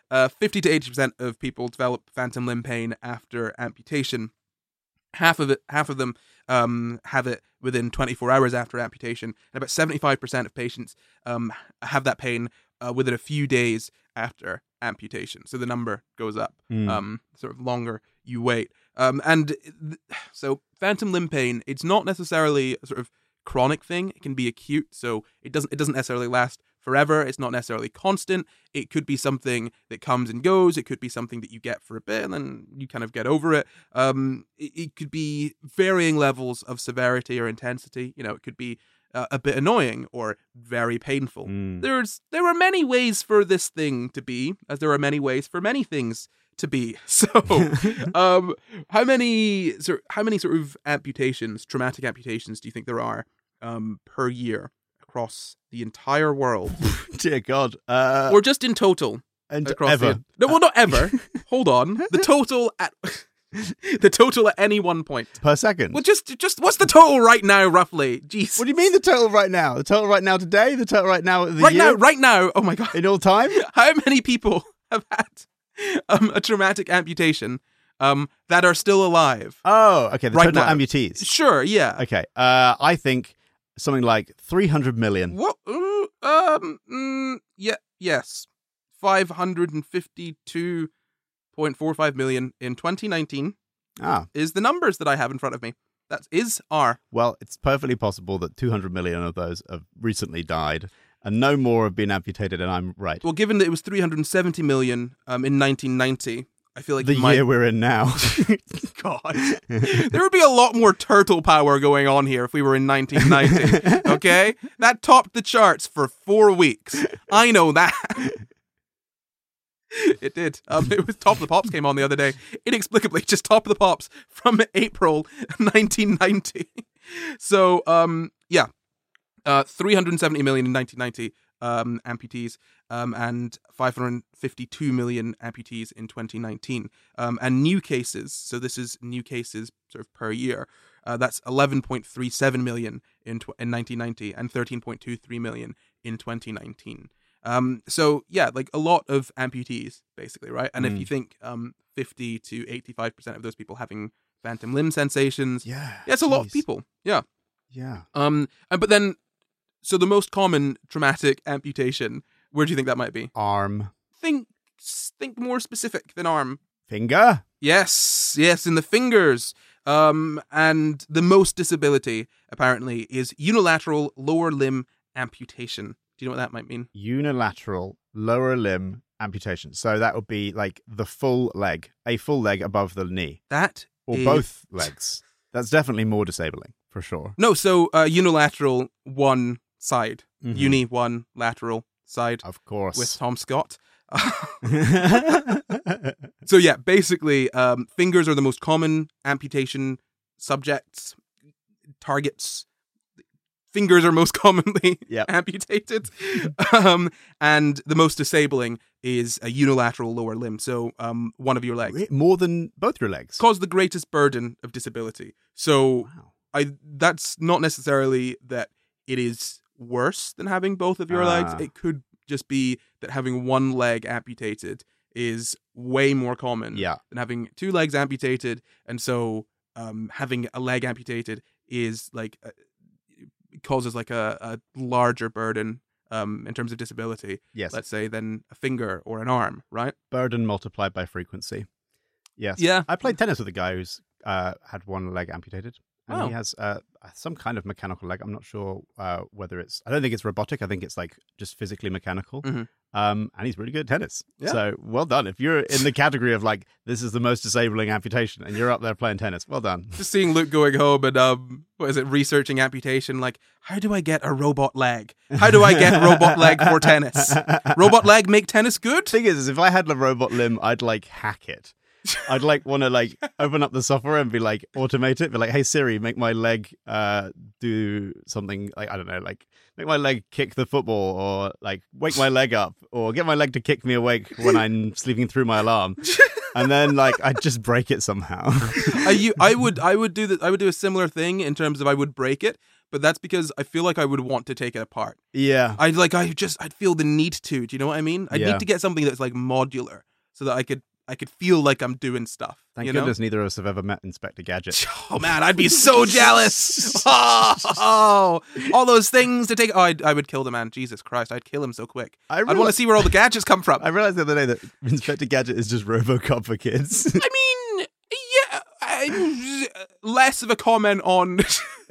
Speaker 3: 50 to 80% of people develop phantom limb pain after amputation. Half of them have it within 24 hours after amputation, and about 75% of patients have that pain within a few days after amputation. So the number goes up, sort of longer you wait. So phantom limb pain, it's not necessarily a sort of chronic thing. It can be acute, so it doesn't necessarily last forever. It's not necessarily constant. It could be something that comes and goes. It could be something that you get for a bit and then you kind of get over it. It could be varying levels of severity or intensity. It could be a bit annoying or very painful. There are many ways for this thing to be, as there are many ways for many things to be. So, how many sort of amputations, traumatic amputations, do you think there are per year across the entire world?
Speaker 4: Dear God.
Speaker 3: Or just in total?
Speaker 4: And
Speaker 3: across
Speaker 4: ever.
Speaker 3: Not ever. Hold on. The total at any one point.
Speaker 4: Per second?
Speaker 3: Well, just what's the total right now, roughly? Jeez.
Speaker 4: What do you mean the total right now? The total right now today? The total right now of the year?
Speaker 3: Right now. Oh my God.
Speaker 4: In all time?
Speaker 3: How many people have had a traumatic amputation that are still alive?
Speaker 4: Oh, okay. The
Speaker 3: right
Speaker 4: total
Speaker 3: now.
Speaker 4: amputees.
Speaker 3: Sure, yeah.
Speaker 4: Okay. I think something like 300 million.
Speaker 3: What? Yes. 552.45 million in 2019 is the numbers that I have in front of me. That is R.
Speaker 4: Well, it's perfectly possible that 200 million of those have recently died and no more have been amputated, and I'm right.
Speaker 3: Well, given that it was 370 million in 1990, I feel like
Speaker 4: the year we're in now.
Speaker 3: God. There would be a lot more turtle power going on here if we were in 1990, okay? That topped the charts for 4 weeks. I know that. It did. It was Top of the Pops came on the other day. Inexplicably, just Top of the Pops from April 1990. So, 370 million in 1990 amputees, and 552 million amputees in 2019. And new cases, so this is new cases sort of per year, that's 11.37 million in 1990 and 13.23 million in 2019. So yeah, like a lot of amputees, basically, right? And if you think 50 to 85% of those people having phantom limb sensations, it's a lot of people. Yeah. But then, so the most common traumatic amputation, where do you think that might be?
Speaker 4: Arm.
Speaker 3: Think more specific than arm.
Speaker 4: Finger?
Speaker 3: Yes, in the fingers. And the most disability, apparently, is unilateral lower limb amputation. Do you know what that might mean?
Speaker 4: Unilateral lower limb amputation. So that would be like the full leg, a full leg above the knee. Both legs. That's definitely more disabling, for sure.
Speaker 3: No, so unilateral one side. Mm-hmm. Uni one lateral side.
Speaker 4: Of course.
Speaker 3: With Tom Scott. So yeah, basically, fingers are the most common amputation subjects, targets. Fingers are most commonly amputated. And the most disabling is a unilateral lower limb. So one of your legs.
Speaker 4: More than both your legs?
Speaker 3: Cause the greatest burden of disability. So that's not necessarily that it is worse than having both of your legs. It could just be that having one leg amputated is way more common than having two legs amputated. And so having a leg amputated is like... causes like a larger burden in terms of disability, let's say, than a finger or an arm, right?
Speaker 4: Burden multiplied by frequency. Yes.
Speaker 3: Yeah.
Speaker 4: I played tennis with a guy who's had one leg amputated. And he has some kind of mechanical leg. I'm not sure whether it's... I don't think it's robotic. I think it's like just physically mechanical. Mm-hmm. And he's really good at tennis. Yeah. So well done. If you're in the category of like, this is the most disabling amputation and you're up there playing tennis, well done.
Speaker 3: Just seeing Luke going home and, researching amputation. Like, how do I get a robot leg? How do I get robot leg for tennis? Robot leg make tennis good?
Speaker 4: Thing is, if I had a robot limb, I'd like hack it. I'd like want to like open up the software and be like automate it, be like, hey Siri, make my leg do something like, I don't know, like make my leg kick the football, or like wake my leg up, or get my leg to kick me awake when I'm sleeping through my alarm. And then like I'd just break it somehow.
Speaker 3: I would do a similar thing in terms of I would break it, but that's because I feel like I would want to take it apart.
Speaker 4: Yeah.
Speaker 3: I'd feel the need to. Do you know what I mean? I'd need to get something that's like modular so that I could feel like I'm doing stuff.
Speaker 4: Thank goodness neither of us have ever met Inspector Gadget.
Speaker 3: Oh man, I'd be so jealous. Oh, all those things to take. Oh, I would kill the man. Jesus Christ, I'd kill him so quick. I'd want to see where all the gadgets come from.
Speaker 4: I realized the other day that Inspector Gadget is just RoboCop for kids.
Speaker 3: I mean, yeah, less of a comment on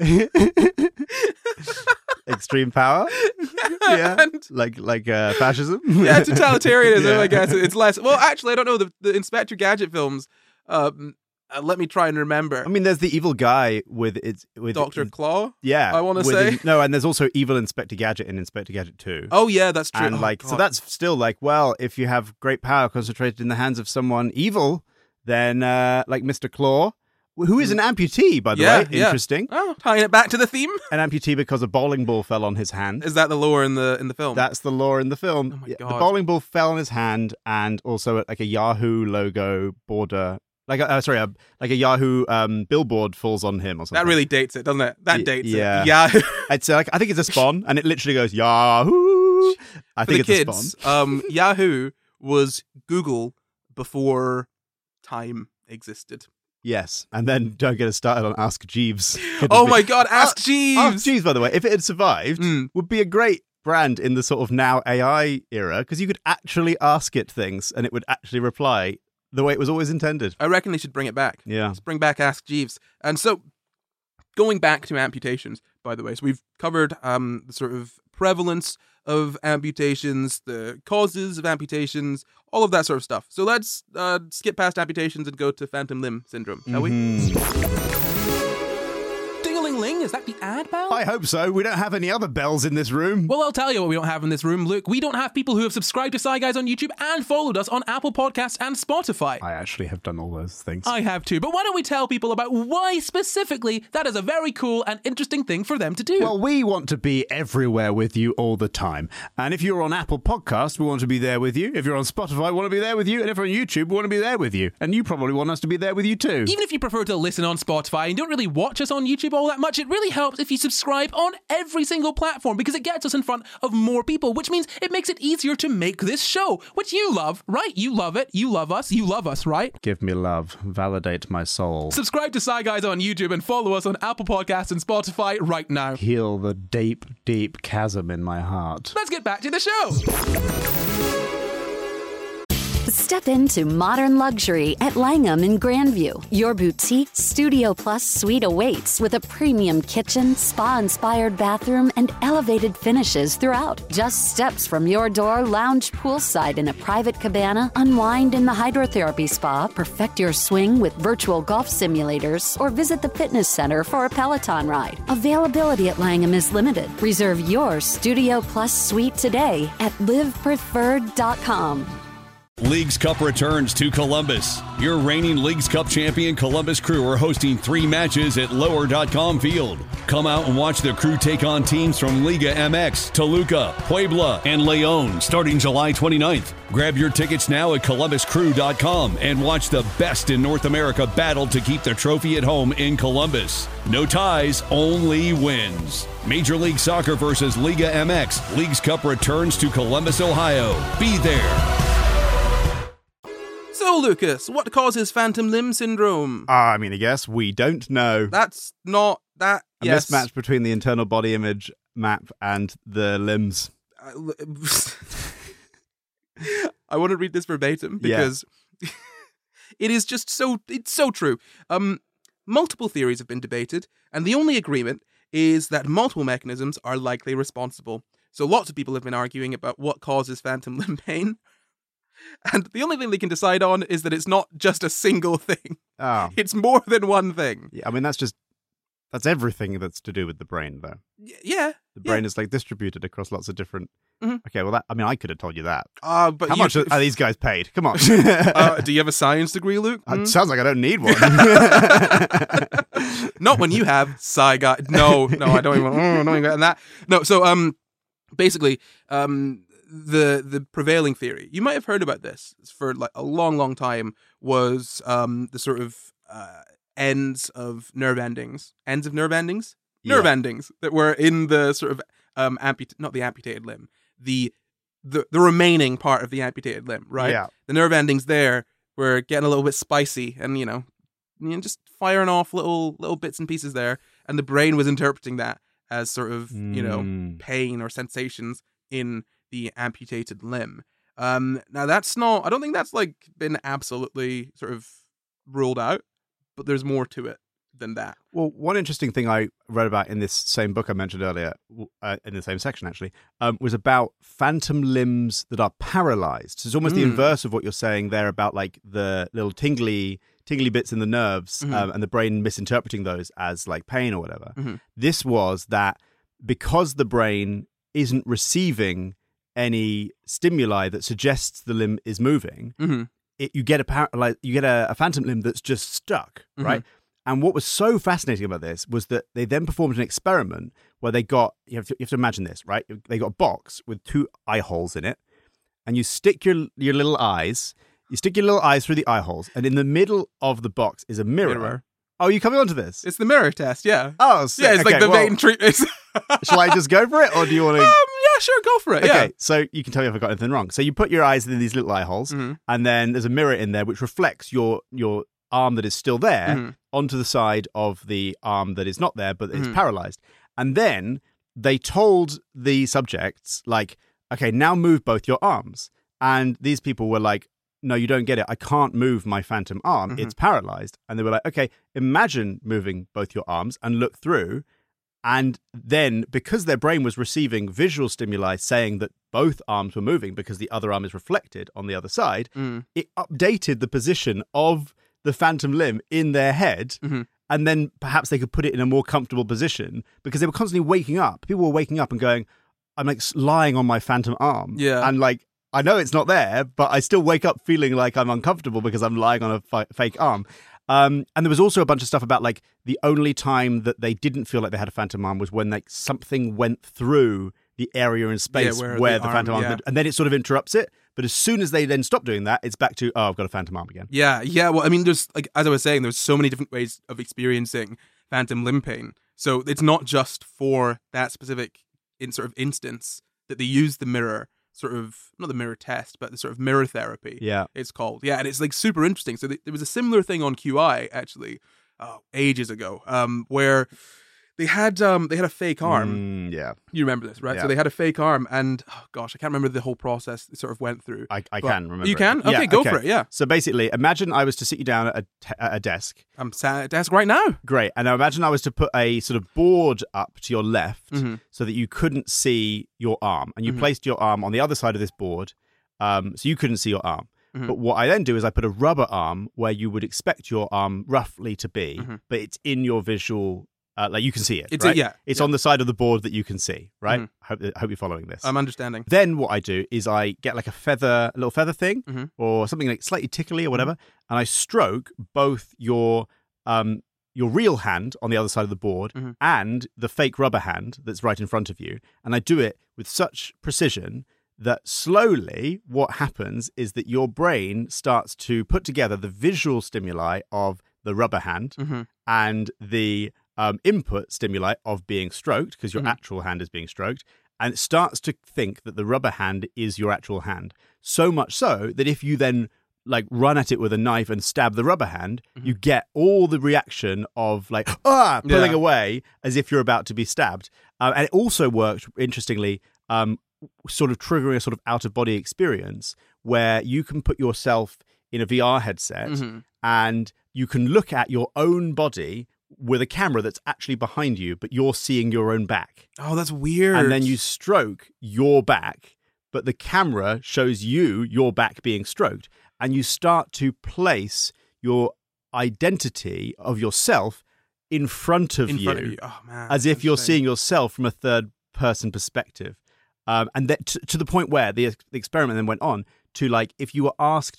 Speaker 4: extreme power. Yeah, like fascism.
Speaker 3: Yeah, totalitarianism. Yeah. I guess it's less. Well, actually, I don't know the Inspector Gadget films. Let me try and remember.
Speaker 4: I mean, there's the evil guy with
Speaker 3: Dr. Claw.
Speaker 4: Yeah,
Speaker 3: I want to say
Speaker 4: no, and there's also evil Inspector Gadget in Inspector Gadget 2.
Speaker 3: Oh yeah, that's true.
Speaker 4: And so that's still like, well, if you have great power concentrated in the hands of someone evil, then like Mr. Claw, who is an amputee, by the way. Interesting.
Speaker 3: Oh, tying it back to the theme.
Speaker 4: An amputee because a bowling ball fell on his hand.
Speaker 3: Is that the lore in the film?
Speaker 4: That's the lore in the film.
Speaker 3: Oh my God.
Speaker 4: The bowling ball fell on his hand, and also like a Yahoo logo border. Like a Yahoo billboard falls on him or something.
Speaker 3: That really dates it, doesn't it? That dates it.
Speaker 4: Yahoo. It's like, I think it's a Spawn, and it literally goes Yahoo. I think it's a Spawn.
Speaker 3: Yahoo was Google before time existed.
Speaker 4: Yes, and then don't get us started on Ask Jeeves.
Speaker 3: Oh my God, Ask Jeeves!
Speaker 4: Ask Jeeves, by the way, if it had survived, would be a great brand in the sort of now AI era, because you could actually ask it things, and it would actually reply the way it was always intended.
Speaker 3: I reckon they should bring it back.
Speaker 4: Yeah.
Speaker 3: Let's bring back Ask Jeeves. And so, going back to amputations, by the way, so we've covered the sort of prevalence of amputations, the causes of amputations, all of that sort of stuff. So let's skip past amputations and go to phantom limb syndrome, shall we? Ding-a-ling-ling, is that the ad bell?
Speaker 4: I hope so. We don't have any other bells in this room.
Speaker 3: Well, I'll tell you what we don't have in this room, Luke. We don't have people who have subscribed to Sci Guys on YouTube and followed us on Apple Podcasts and Spotify.
Speaker 4: I actually have done all those things.
Speaker 3: I have too. But why don't we tell people about why specifically that is a very cool and interesting thing for them to do?
Speaker 4: Well, we want to be everywhere with you all the time. And if you're on Apple Podcasts, we want to be there with you. If you're on Spotify, we want to be there with you. And if you're on YouTube, we want to be there with you. And you probably want us to be there with you too.
Speaker 3: Even if you prefer to listen on Spotify and don't really watch us on YouTube all that much, it really helps if you subscribe on every single platform, because it gets us in front of more people, which means it makes it easier to make this show, which you love, right? You love it. You love us, right?
Speaker 4: Give me love. Validate my soul.
Speaker 3: Subscribe to Sci Guys on YouTube and follow us on Apple Podcasts and Spotify right now.
Speaker 4: Heal the deep, deep chasm in my heart.
Speaker 3: Let's get back to the show.
Speaker 1: Step into modern luxury at Langham in Grandview. Your boutique Studio Plus suite awaits with a premium kitchen, spa-inspired bathroom, and elevated finishes throughout. Just steps from your door, lounge poolside in a private cabana, unwind in the hydrotherapy spa, perfect your swing with virtual golf simulators, or visit the fitness center for a Peloton ride. Availability at Langham is limited. Reserve your Studio Plus suite today at livepreferred.com.
Speaker 2: Leagues Cup returns to Columbus. Your reigning Leagues Cup champion Columbus Crew are hosting 3 matches at lower.com field. Come out and watch the Crew take on teams from Liga MX, Toluca, Puebla, and León starting July 29th. Grab your tickets now at columbuscrew.com and watch the best in North America battle to keep the trophy at home in Columbus. No ties, only wins. Major League Soccer versus Liga MX. Leagues Cup returns to Columbus, Ohio. Be there.
Speaker 3: So, Lucas, what causes phantom limb syndrome?
Speaker 4: I guess we don't know.
Speaker 3: That's not that.
Speaker 4: A mismatch between the internal body image map and the limbs.
Speaker 3: I want to read this verbatim because it is just it's so true. Multiple theories have been debated, and the only agreement is that multiple mechanisms are likely responsible. So lots of people have been arguing about what causes phantom limb pain. And the only thing they can decide on is that it's not just a single thing.
Speaker 4: Oh.
Speaker 3: It's more than one thing.
Speaker 4: Yeah, that's everything that's to do with the brain, though.
Speaker 3: Yeah.
Speaker 4: The brain is like distributed across lots of different...
Speaker 3: Mm-hmm.
Speaker 4: Okay, well, I could have told you that.
Speaker 3: But
Speaker 4: how much are these guys paid? Come on.
Speaker 3: Do you have a science degree, Luke?
Speaker 4: It sounds like I don't need one.
Speaker 3: Not when you have Sci Guy. No, I don't even get that. No, so basically, the prevailing theory, you might have heard about this for like a long time, was the sort of ends of nerve endings. nerve endings that were in the sort of not the amputated limb, the remaining part of the amputated limb, right?
Speaker 4: Yeah.
Speaker 3: The nerve endings there were getting a little bit spicy, and just firing off little bits and pieces there, and the brain was interpreting that as sort of pain or sensations in the amputated limb. Now I don't think that's like been absolutely sort of ruled out, but there's more to it than that.
Speaker 4: Well, one interesting thing I read about in this same book I mentioned earlier, in the same section actually, was about phantom limbs that are paralyzed. So it's almost the inverse of what you're saying there about like the little tingly bits in the nerves and the brain misinterpreting those as like pain or whatever. This was that because the brain isn't receiving any stimuli that suggests the limb is moving, you get a phantom limb that's just stuck, right? And what was so fascinating about this was that they then performed an experiment where they got, you have to imagine this, right? They got a box with 2 eye holes in it, and you stick your little eyes through the eye holes, and in the middle of the box is a mirror. Oh, are you coming on to this?
Speaker 3: It's the mirror test, yeah.
Speaker 4: Oh, sick.
Speaker 3: Yeah, it's like the vein treatment.
Speaker 4: Shall I just go for it, or do you want to?
Speaker 3: Yeah, sure, go for it.
Speaker 4: Okay,
Speaker 3: yeah.
Speaker 4: So you can tell me if I got anything wrong. So you put your eyes in these little eye holes, and then there's a mirror in there which reflects your arm that is still there onto the side of the arm that is not there but is paralyzed. And then they told the subjects, like, okay, now move both your arms. And these people were like, no, you don't get it. I can't move my phantom arm. It's paralyzed. And they were like, okay, imagine moving both your arms and look through. And then because their brain was receiving visual stimuli saying that both arms were moving because the other arm is reflected on the other side, it updated the position of the phantom limb in their head, and then perhaps they could put it in a more comfortable position because they were constantly waking up. People were waking up and going, I'm like lying on my phantom arm.
Speaker 3: Yeah.
Speaker 4: And like, I know it's not there, but I still wake up feeling like I'm uncomfortable because I'm lying on a fake arm. And there was also a bunch of stuff about like the only time that they didn't feel like they had a phantom arm was when like something went through the area in space where the phantom arm, and then it sort of interrupts it. But as soon as they then stop doing that, it's back to, I've got a phantom arm again.
Speaker 3: Yeah. Well, I mean, there's like, as I was saying, there's so many different ways of experiencing phantom limb pain. So it's not just for that specific instance that they use the mirror, sort of, not the mirror test, but the sort of mirror therapy.
Speaker 4: Yeah.
Speaker 3: It's called. Yeah, and it's like super interesting. So there was a similar thing on QI actually, ages ago, where they had a fake arm.
Speaker 4: Yeah.
Speaker 3: You remember this, right?
Speaker 4: Yeah.
Speaker 3: So they had a fake arm, and I can't remember the whole process it sort of went through.
Speaker 4: I can remember.
Speaker 3: You can?
Speaker 4: It.
Speaker 3: Okay, go for it. Yeah.
Speaker 4: So basically, imagine I was to sit you down at a desk.
Speaker 3: I'm sat at a desk right now.
Speaker 4: Great. And now imagine I was to put a sort of board up to your left so that you couldn't see your arm, and you placed your arm on the other side of this board, so you couldn't see your arm. But what I then do is I put a rubber arm where you would expect your arm roughly to be, but it's in your visual. Like you can see it, right? It's on the side of the board that you can see, right? I hope you're following this.
Speaker 3: I'm understanding.
Speaker 4: Then what I do is I get like a little feather thing, or something like slightly tickly or whatever, and I stroke both your real hand on the other side of the board and the fake rubber hand that's right in front of you, and I do it with such precision that slowly what happens is that your brain starts to put together the visual stimuli of the rubber hand and the input stimuli of being stroked, because your actual hand is being stroked, and it starts to think that the rubber hand is your actual hand. So much so that if you then like run at it with a knife and stab the rubber hand, you get all the reaction of like pulling away as if you're about to be stabbed. And it also worked, interestingly, sort of triggering a sort of out-of-body experience where you can put yourself in a VR headset and you can look at your own body with a camera that's actually behind you, but you're seeing your own back.
Speaker 3: Oh, that's weird.
Speaker 4: And then you stroke your back, but the camera shows you your back being stroked. And you start to place your identity of yourself in front of you.
Speaker 3: Oh, man,
Speaker 4: as if you're seeing yourself from a third-person perspective. And that to the point where the experiment then went on to, like, if you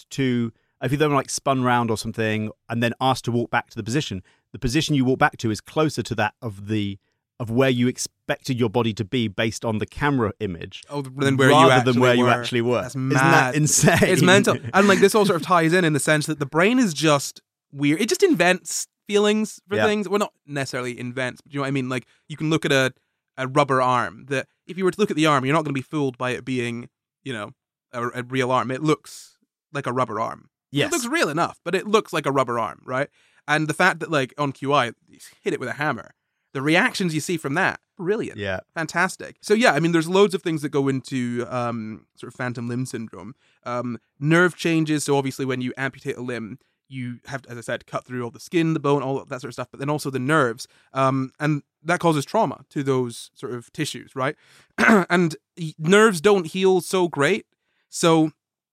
Speaker 4: then like spun round or something and then asked to walk back to the position you walk back to is closer to that of where you expected your body to be based on the camera image,
Speaker 3: than where
Speaker 4: you actually were.
Speaker 3: That's mad.
Speaker 4: Isn't that insane?
Speaker 3: It's mental. And like this all sort of ties in the sense that the brain is just weird. It just invents feelings for things. Well, not necessarily invents, but you know what I mean? Like, you can look at a rubber arm that if you were to look at the arm, you're not going to be fooled by it being, you know, a real arm. It looks like a rubber arm.
Speaker 4: Yes.
Speaker 3: It looks real enough, but it looks like a rubber arm, right? And the fact that, like, on QI, you hit it with a hammer, the reactions you see from that, brilliant.
Speaker 4: Yeah.
Speaker 3: Fantastic. So, yeah, I mean, there's loads of things that go into sort of phantom limb syndrome. Nerve changes. So, obviously, when you amputate a limb, you have, as I said, cut through all the skin, the bone, all that sort of stuff, but then also the nerves. And that causes trauma to those sort of tissues, right? And nerves don't heal so great. So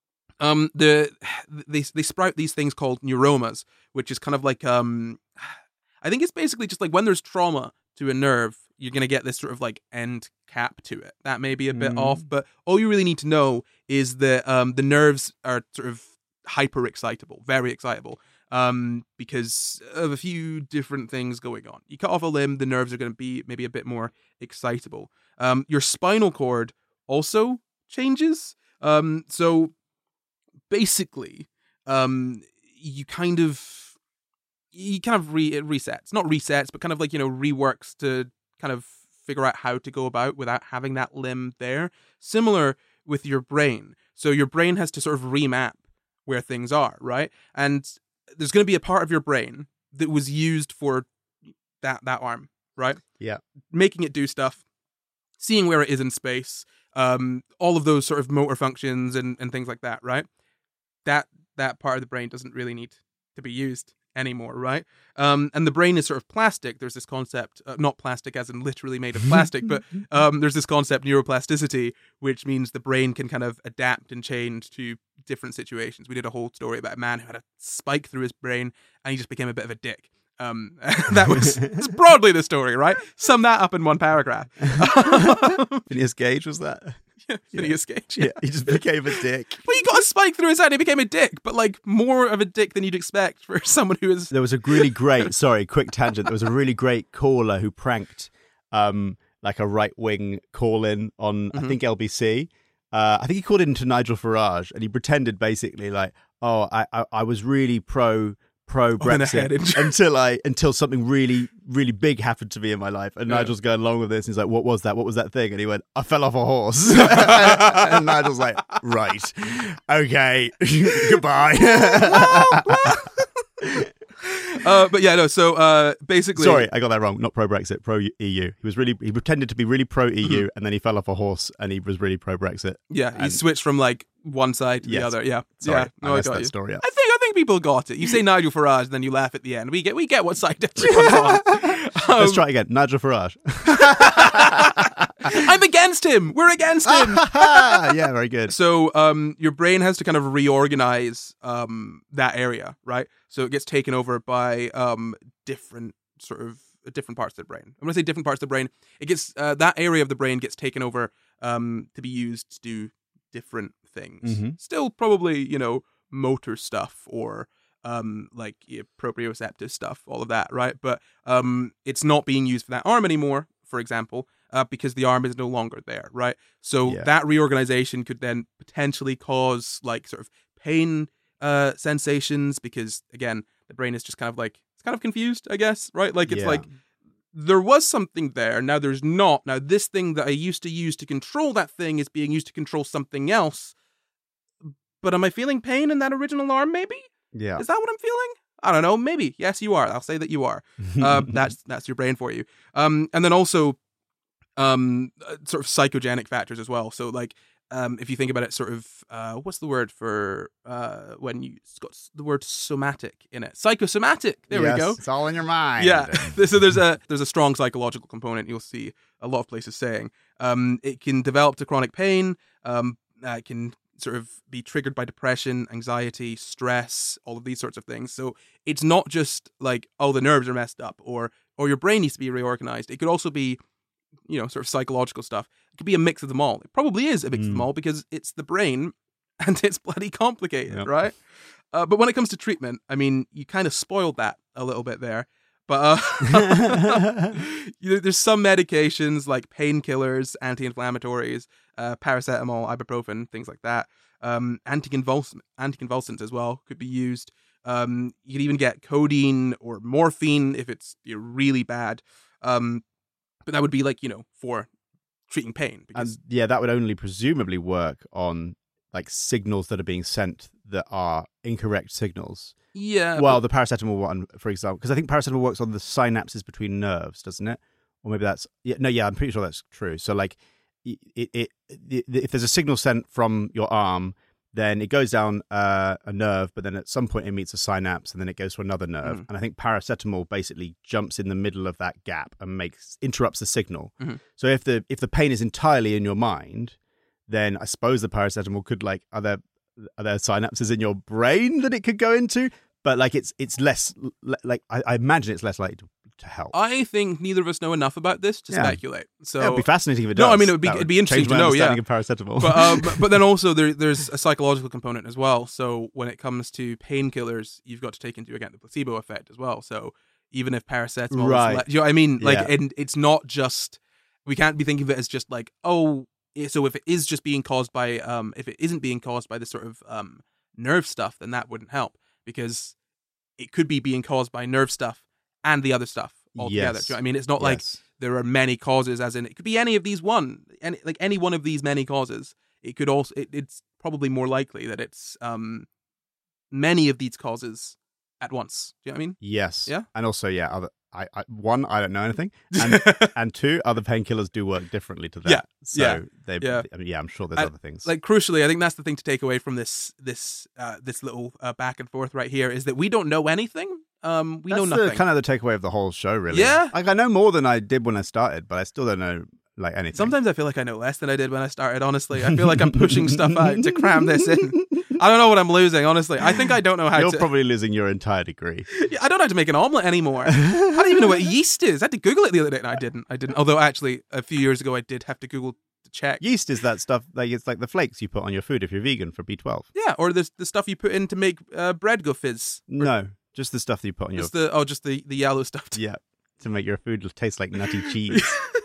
Speaker 3: they sprout these things called neuromas, which is kind of like I think it's basically just like when there's trauma to a nerve, you're going to get this sort of like end cap to it. That may be a bit off, but all you really need to know is that the nerves are sort of hyper excitable, very excitable, because of a few different things going on. You cut off a limb, the nerves are going to be maybe a bit more excitable. Your spinal cord also changes. So basically, you kind of it resets, not resets, but kind of like, you know, reworks to kind of figure out how to go about without having that limb there. Similar with your brain. So your brain has to sort of remap where things are, right? And there's going to be a part of your brain that was used for that arm, right?
Speaker 4: Yeah.
Speaker 3: Making it do stuff, seeing where it is in space, all of those sort of motor functions and things like that, right? That part of the brain doesn't really need to be used anymore, right? And the brain is sort of plastic. There's this concept, not plastic as in literally made of plastic, but there's this concept, neuroplasticity, which means the brain can kind of adapt and change to different situations. We did a whole story about a man who had a spike through his brain and he just became a bit of a dick. That's broadly the story, right? Sum that up in one paragraph.
Speaker 4: Phineas Gage, was that?
Speaker 3: Yeah, Phineas Gage.
Speaker 4: Yeah, he just became a dick.
Speaker 3: Well, he got a spike through his head. He became a dick, but like more of a dick than you'd expect for someone who is.
Speaker 4: There was a really great, sorry, quick tangent. There was a really great caller who pranked like a right-wing call-in on, I think, LBC. I think he called in to Nigel Farage, and he pretended basically like, oh, I was really pro Brexit until something really, really big happened to me in my life. And Nigel's going along with this. And he's like, what was that? What was that thing? And he went, I fell off a horse. And Nigel's like, right. Okay. Goodbye.
Speaker 3: But yeah, no, so basically...
Speaker 4: Sorry, I got that wrong. Not pro-Brexit, pro-EU. He pretended to be really pro-EU, and then he fell off a horse, and he was really pro-Brexit.
Speaker 3: Yeah, he switched from like one side to the other. Yeah.
Speaker 4: Sorry,
Speaker 3: yeah. No,
Speaker 4: I messed that story up.
Speaker 3: I think people got it. You say Nigel Farage, and then you laugh at the end. We get what side everyone's on.
Speaker 4: Let's try it again. Nigel Farage.
Speaker 3: I'm against him. We're against him.
Speaker 4: Yeah, very good.
Speaker 3: So your brain has to kind of reorganize that area, right? So it gets taken over by different parts of the brain. I'm going to say different parts of the brain. It gets that area of the brain gets taken over to be used to do different things.
Speaker 4: Mm-hmm.
Speaker 3: Still probably, you know, motor stuff or like proprioceptive stuff, all of that, right? But it's not being used for that arm anymore, for example, because the arm is no longer there, right? So that reorganization could then potentially cause like sort of pain sensations because, again, the brain is just kind of like, it's kind of confused, I guess, right? Like it's like there was something there, now there's not. Now this thing that I used to use to control that thing is being used to control something else. But am I feeling pain in that original arm, maybe?
Speaker 4: Yeah.
Speaker 3: Is that what I'm feeling? I don't know. Maybe. Yes, you are. I'll say that you are. That's your brain for you. And then also sort of psychogenic factors as well. So like if you think about it, sort of what's the word for when it's got the word somatic in it? Psychosomatic. There we go.
Speaker 4: It's all in your mind.
Speaker 3: Yeah. So there's a strong psychological component. You'll see a lot of places saying it can develop to chronic pain. It can sort of be triggered by depression, anxiety, stress, all of these sorts of things. So it's not just like, oh, the nerves are messed up or your brain needs to be reorganized. It could also be, you know, sort of psychological stuff. It could be a mix of them all. It probably is a mix of them all because it's the brain and it's bloody complicated, right? But when it comes to treatment, I mean, you kind of spoiled that a little bit there. But there's some medications like painkillers, anti-inflammatories, paracetamol, ibuprofen, things like that. Anticonvulsants as well could be used. You could even get codeine or morphine if it's really bad. But that would be like, for treating pain. Because
Speaker 4: that would only presumably work on like signals that are being sent that are incorrect signals.
Speaker 3: Yeah.
Speaker 4: Well, the paracetamol one, for example, because I think paracetamol works on the synapses between nerves, doesn't it? Or maybe that's I'm pretty sure that's true. So like, if there's a signal sent from your arm, then it goes down a nerve, but then at some point it meets a synapse, and then it goes to another nerve. And I think paracetamol basically jumps in the middle of that gap and interrupts the signal. So if the pain is entirely in your mind, then I suppose the paracetamol could are there synapses in your brain that it could go into? But like it's less I imagine it's less likely to help.
Speaker 3: I think neither of us know enough about this to speculate. So
Speaker 4: it'd be fascinating if it does.
Speaker 3: No, I mean it'd be interesting to know. Yeah,
Speaker 4: of paracetamol.
Speaker 3: But then also there's a psychological component as well. So when it comes to painkillers, you've got to take into account the placebo effect as well. So even if paracetamol,
Speaker 4: right?
Speaker 3: You know what I mean? And it's not just, we can't be thinking of it as just like, oh, so if it is just being caused by if it isn't being caused by this sort of nerve stuff, then that wouldn't help, because it could be being caused by nerve stuff and the other stuff altogether.
Speaker 4: Yes.
Speaker 3: Do you know what I mean? It's not like there are many causes, as in it could be any of these any one of these many causes. It could also, it's probably more likely that it's many of these causes at once. Do you know what I mean?
Speaker 4: Yes.
Speaker 3: Yeah.
Speaker 4: And also, I don't know anything, and two, other painkillers do work differently to that.
Speaker 3: Yeah.
Speaker 4: So I'm sure there's other things.
Speaker 3: Like crucially, I think that's the thing to take away from this little back and forth right here, is that we don't know anything. We know nothing.
Speaker 4: That's kind of the takeaway of the whole show, really.
Speaker 3: Yeah.
Speaker 4: Like I know more than I did when I started, but I still don't know anything.
Speaker 3: Sometimes I feel like I know less than I did when I started, honestly. I feel like I'm pushing stuff out to cram this in. I don't know what I'm losing, honestly. I think I don't know how
Speaker 4: You're probably losing your entire degree.
Speaker 3: Yeah, I don't know how to make an omelette anymore. I don't even know what yeast is. I had to Google it the other day. No, I didn't. Although, actually, a few years ago, I did have to Google to check.
Speaker 4: Yeast is that stuff, it's like the flakes you put on your food if you're vegan for B12.
Speaker 3: Yeah, or the stuff you put in to make bread go fizz.
Speaker 4: No, just the stuff that you put on your...
Speaker 3: Just the yellow stuff.
Speaker 4: Yeah, to make your food taste like nutty cheese.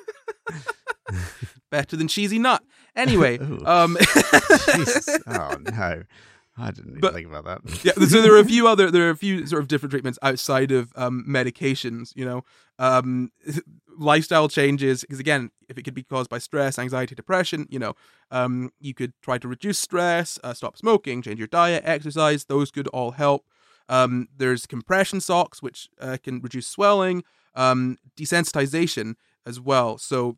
Speaker 3: Better than cheesy nut. Anyway,
Speaker 4: Jesus. Oh no, I didn't even think about that.
Speaker 3: Yeah, so there are a few sort of different treatments outside of medications. Lifestyle changes, because again, if it could be caused by stress, anxiety, depression, you could try to reduce stress, stop smoking, change your diet, exercise. Those could all help. There's compression socks, which can reduce swelling, desensitization as well. So.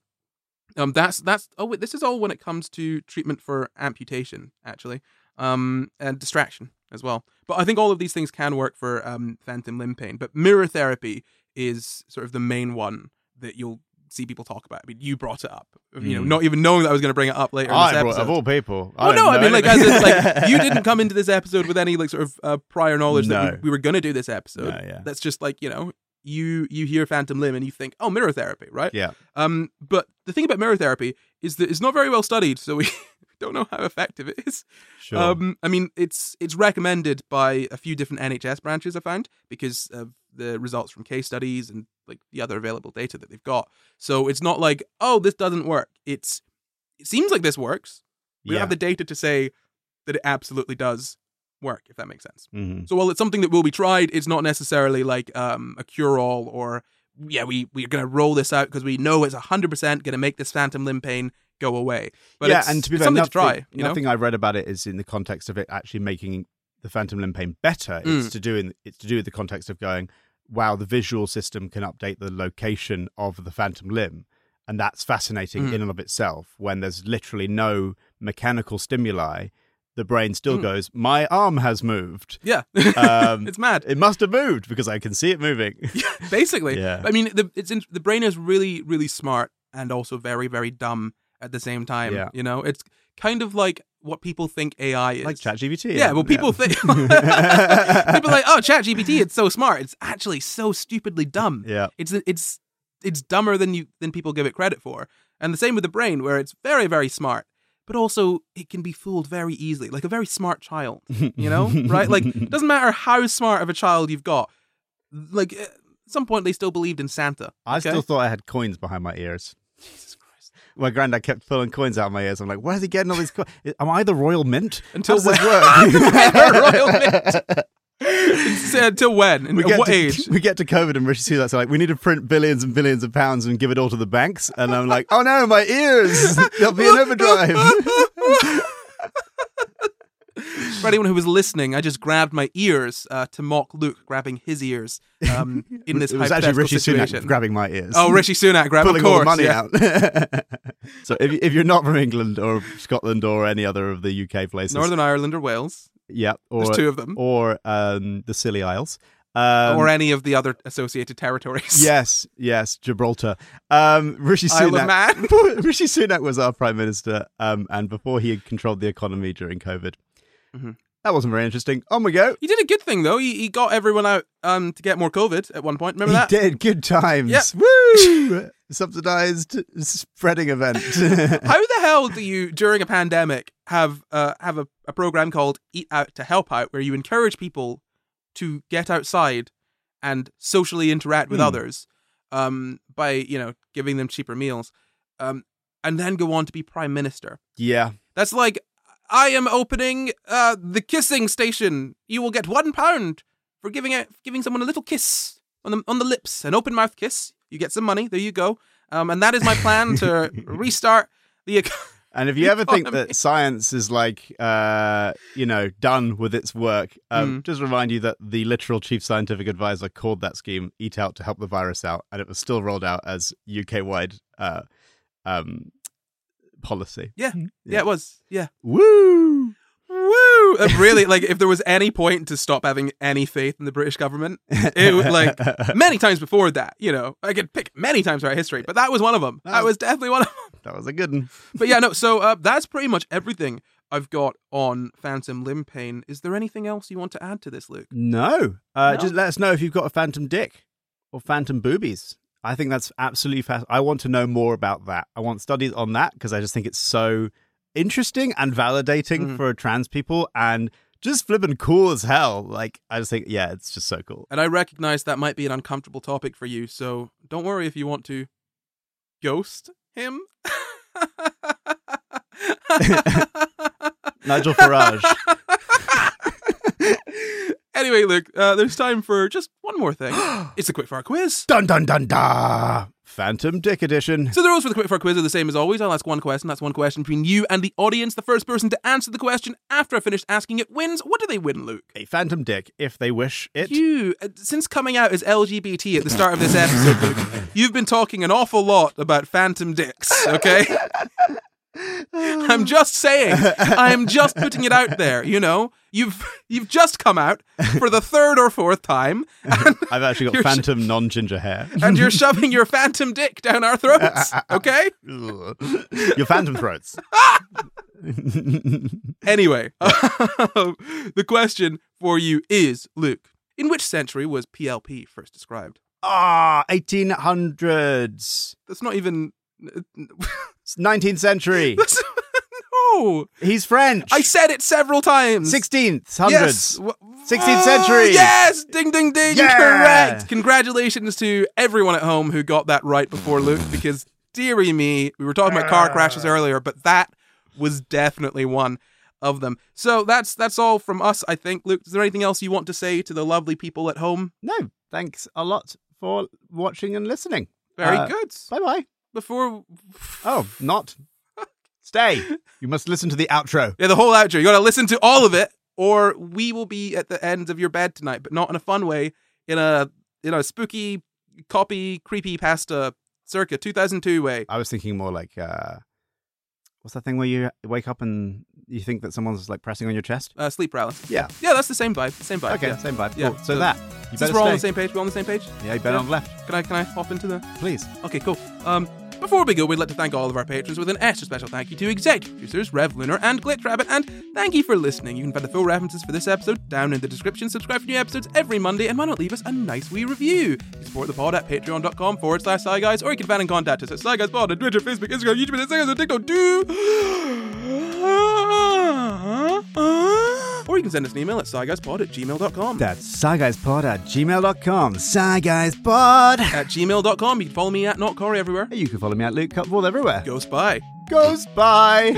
Speaker 3: This is all when it comes to treatment for amputation, actually, and distraction as well. But I think all of these things can work for phantom limb pain. But mirror therapy is sort of the main one that you'll see people talk about. I mean, you brought it up, not even knowing that I was going to bring it up later in this episode.
Speaker 4: Of all people.
Speaker 3: You didn't come into this episode with any sort of prior knowledge that we were going to do this episode.
Speaker 4: No, yeah.
Speaker 3: That's just you hear phantom limb and you think, oh, mirror therapy, right?
Speaker 4: Yeah.
Speaker 3: But the thing about mirror therapy is that it's not very well studied, so we don't know how effective it is.
Speaker 4: Sure.
Speaker 3: I mean, it's recommended by a few different NHS branches, I found, because of the results from case studies and the other available data that they've got. So it's not like, oh, this doesn't work. It seems like this works. We don't have the data to say that it absolutely does work, if that makes sense.
Speaker 4: Mm-hmm.
Speaker 3: So while it's something that will be tried, it's not necessarily like a cure-all, or we're going to roll this out because we know it's 100% going to make this phantom limb pain go away. But
Speaker 4: and to be fair,
Speaker 3: something to try.
Speaker 4: Nothing I've read about it is in the context of it actually making the phantom limb pain better. It's to do with the context of going, wow, the visual system can update the location of the phantom limb. And that's fascinating in and of itself. When there's literally no mechanical stimuli, the brain still goes, my arm has moved.
Speaker 3: Yeah. It's mad.
Speaker 4: It must have moved because I can see it moving.
Speaker 3: Yeah, basically.
Speaker 4: Yeah.
Speaker 3: I mean, the brain is really, really smart and also very, very dumb at the same time.
Speaker 4: Yeah.
Speaker 3: It's kind of like what people think AI is.
Speaker 4: Like ChatGPT.
Speaker 3: Yeah, well, people think... people are like, oh, ChatGPT, it's so smart. It's actually so stupidly dumb.
Speaker 4: Yeah.
Speaker 3: It's dumber than people give it credit for. And the same with the brain, where it's very, very smart. But also, it can be fooled very easily, like a very smart child, right? Like, it doesn't matter how smart of a child you've got. Like, at some point, they still believed in Santa.
Speaker 4: I still thought I had coins behind my ears.
Speaker 3: Jesus Christ.
Speaker 4: My granddad kept pulling coins out of my ears. I'm like, where is he getting all these coins? Am I the Royal Mint?
Speaker 3: Until
Speaker 4: How does this work?
Speaker 3: Royal Mint. Until when? And at what age?
Speaker 4: We get to COVID and Rishi Sunak's like, we need to print billions and billions of pounds and give it all to the banks. And I'm like, oh no, my ears! They'll be in overdrive.
Speaker 3: For anyone who was listening, I just grabbed my ears to mock Luke grabbing his ears in this
Speaker 4: it was
Speaker 3: hypothetical
Speaker 4: actually Rishi
Speaker 3: situation.
Speaker 4: Sunak grabbing my ears.
Speaker 3: Oh, Rishi Sunak grabbing,
Speaker 4: pulling
Speaker 3: of course,
Speaker 4: all the money
Speaker 3: yeah.
Speaker 4: out. So if you're not from England or Scotland or any other of the UK places,
Speaker 3: Northern Ireland or Wales,
Speaker 4: yeah, or,
Speaker 3: there's two of them,
Speaker 4: or the Scilly Isles,
Speaker 3: or any of the other associated territories.
Speaker 4: Yes, Gibraltar. Rishi
Speaker 3: Isle of Man.
Speaker 4: Rishi Sunak was our prime minister, and before he had controlled the economy during COVID.
Speaker 3: Mm-hmm.
Speaker 4: That wasn't very interesting. On we go.
Speaker 3: He did a good thing, though. He got everyone out to get more COVID at one point. Remember that?
Speaker 4: He did. Good times.
Speaker 3: Yeah.
Speaker 4: Woo! Subsidized spreading event.
Speaker 3: How the hell do you, during a pandemic, have a program called Eat Out to Help Out, where you encourage people to get outside and socially interact with others by, giving them cheaper meals, and then go on to be prime minister?
Speaker 4: Yeah.
Speaker 3: That's like, I am opening the kissing station. You will get £1 for giving someone a little kiss on the lips, an open mouth kiss. You get some money. There you go. And that is my plan to restart the economy.
Speaker 4: And if you ever think that science is like, done with its work, just remind you that the literal chief scientific advisor called that scheme "Eat Out to help the virus out," and it was still rolled out as UK-wide policy.
Speaker 3: Yeah, it was. Yeah.
Speaker 4: Woo!
Speaker 3: Really, like, if there was any point to stop having any faith in the British government, it was like many times before that. I could pick many times throughout history, but that was one of them. That was definitely one of them.
Speaker 4: That was a good one.
Speaker 3: But yeah, no. So that's pretty much everything I've got on phantom limb pain. Is there anything else you want to add to this, Luke?
Speaker 4: No. Just let us know if you've got a phantom dick or phantom boobies. I think that's absolutely fast. I want to know more about that. I want studies on that because I just think it's so interesting and validating for trans people and just flipping cool as hell. Like, I just think, yeah, it's just so cool.
Speaker 3: And I recognize that might be an uncomfortable topic for you, so don't worry if you want to ghost him.
Speaker 4: Nigel Farage.
Speaker 3: Anyway, Luke, there's time for just one more thing. It's a quickfire quiz.
Speaker 4: Dun dun dun da! Phantom Dick edition.
Speaker 3: So the rules for the quickfire quiz are the same as always. I'll ask one question. That's one question between you and the audience. The first person to answer the question after I finish asking it wins. What do they win, Luke?
Speaker 4: A phantom dick, if they wish it.
Speaker 3: You, since coming out as LGBT at the start of this episode, Luke, you've been talking an awful lot about phantom dicks, okay? I'm just saying. I'm just putting it out there, You've just come out for the third or fourth time.
Speaker 4: I've actually got phantom non-ginger hair.
Speaker 3: And you're shoving your phantom dick down our throats, okay?
Speaker 4: Your phantom throats.
Speaker 3: Anyway, the question for you is, Luke, in which century was PLP first described?
Speaker 4: 1800s.
Speaker 3: That's not even...
Speaker 4: It's 19th century.
Speaker 3: No.
Speaker 4: He's French.
Speaker 3: I said it several times.
Speaker 4: 16th,
Speaker 3: yes.
Speaker 4: 16th century.
Speaker 3: Yes. Ding, ding, ding.
Speaker 4: Yeah.
Speaker 3: Correct. Congratulations to everyone at home who got that right before Luke, because dearie me, we were talking about car crashes earlier, but that was definitely one of them. So that's all from us, I think. Luke, is there anything else you want to say to the lovely people at home?
Speaker 4: No. Thanks a lot for watching and listening.
Speaker 3: Very good.
Speaker 4: Bye-bye.
Speaker 3: Before...
Speaker 4: Oh, not... Stay. You must listen to the outro.
Speaker 3: Yeah, the whole outro. You got to listen to all of it, or we will be at the ends of your bed tonight, but not in a fun way, in a spooky, copy, creepy pasta circa 2002 way.
Speaker 4: I was thinking more like, what's that thing where you wake up and you think that someone's like pressing on your chest?
Speaker 3: Sleep paralysis.
Speaker 4: Yeah.
Speaker 3: Yeah, that's the same vibe. Same vibe.
Speaker 4: Okay,
Speaker 3: yeah.
Speaker 4: same vibe.
Speaker 3: Yeah.
Speaker 4: Cool. So that. You
Speaker 3: Since
Speaker 4: better
Speaker 3: we're all on
Speaker 4: stay.
Speaker 3: the same page, we're on the same page?
Speaker 4: Yeah, you better on left.
Speaker 3: Can I hop into the...
Speaker 4: Please.
Speaker 3: Okay, cool. Before we go, we'd like to thank all of our patrons with an extra special thank you to executive producers Rev Lunar and Glitch Rabbit, and thank you for listening. You can find the full references for this episode down in the description. Subscribe for new episodes every Monday, and why not leave us a nice wee review? You can support the pod at patreon.com/SciGuys, or you can find and contact us at SciGuysPod on Twitter, Facebook, Instagram, YouTube, and SciGuys on TikTok too. Or you can send us an email at sciguyspod@gmail.com.
Speaker 4: That's sciguyspod@gmail.com. Sciguyspod
Speaker 3: At gmail.com. You can follow me at Not Corey everywhere.
Speaker 4: You can follow me at Luke Cutford everywhere.
Speaker 3: Go Spy.
Speaker 4: Go Spy.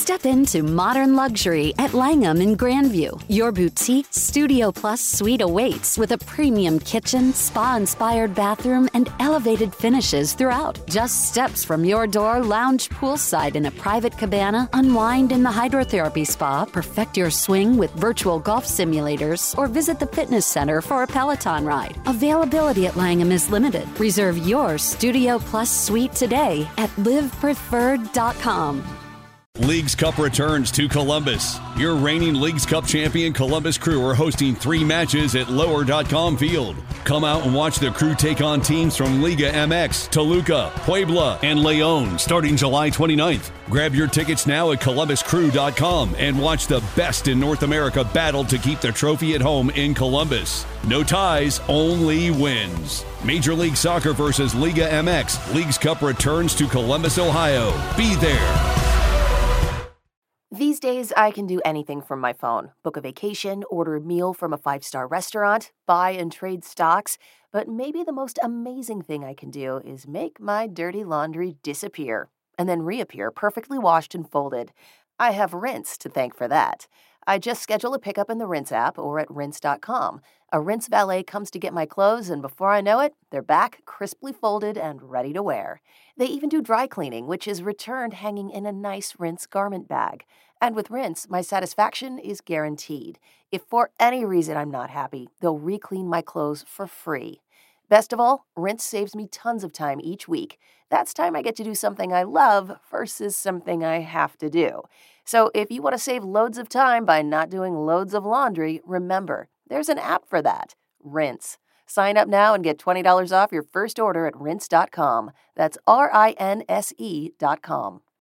Speaker 1: Step into modern luxury at Langham in Grandview. Your boutique Studio Plus suite awaits with a premium kitchen, spa-inspired bathroom, and elevated finishes throughout. Just steps from your door, lounge poolside in a private cabana, unwind in the hydrotherapy spa, perfect your swing with virtual golf simulators, or visit the fitness center for a Peloton ride. Availability at Langham is limited. Reserve your Studio Plus suite today at livepreferred.com.
Speaker 2: Leagues Cup returns to Columbus. Your reigning Leagues Cup champion Columbus Crew are hosting 3 matches at Lower.com Field. Come out and watch the Crew take on teams from Liga MX, Toluca, Puebla, and León starting July 29th. Grab your tickets now at columbuscrew.com and watch the best in North America battle to keep the trophy at home in Columbus. No ties, only wins. Major League Soccer versus Liga MX. Leagues Cup returns to Columbus, Ohio. Be there.
Speaker 5: These days, I can do anything from my phone. Book a vacation, order a meal from a 5-star restaurant, buy and trade stocks. But maybe the most amazing thing I can do is make my dirty laundry disappear and then reappear perfectly washed and folded. I have Rinse to thank for that. I just schedule a pickup in the Rinse app or at rinse.com. A Rinse valet comes to get my clothes, and before I know it, they're back, crisply folded and ready to wear. They even do dry cleaning, which is returned hanging in a nice Rinse garment bag. And with Rinse, my satisfaction is guaranteed. If for any reason I'm not happy, they'll re-clean my clothes for free. Best of all, Rinse saves me tons of time each week. That's time I get to do something I love versus something I have to do. So if you want to save loads of time by not doing loads of laundry, remember, there's an app for that, Rinse. Sign up now and get $20 off your first order at rinse.com. That's RINSE.com.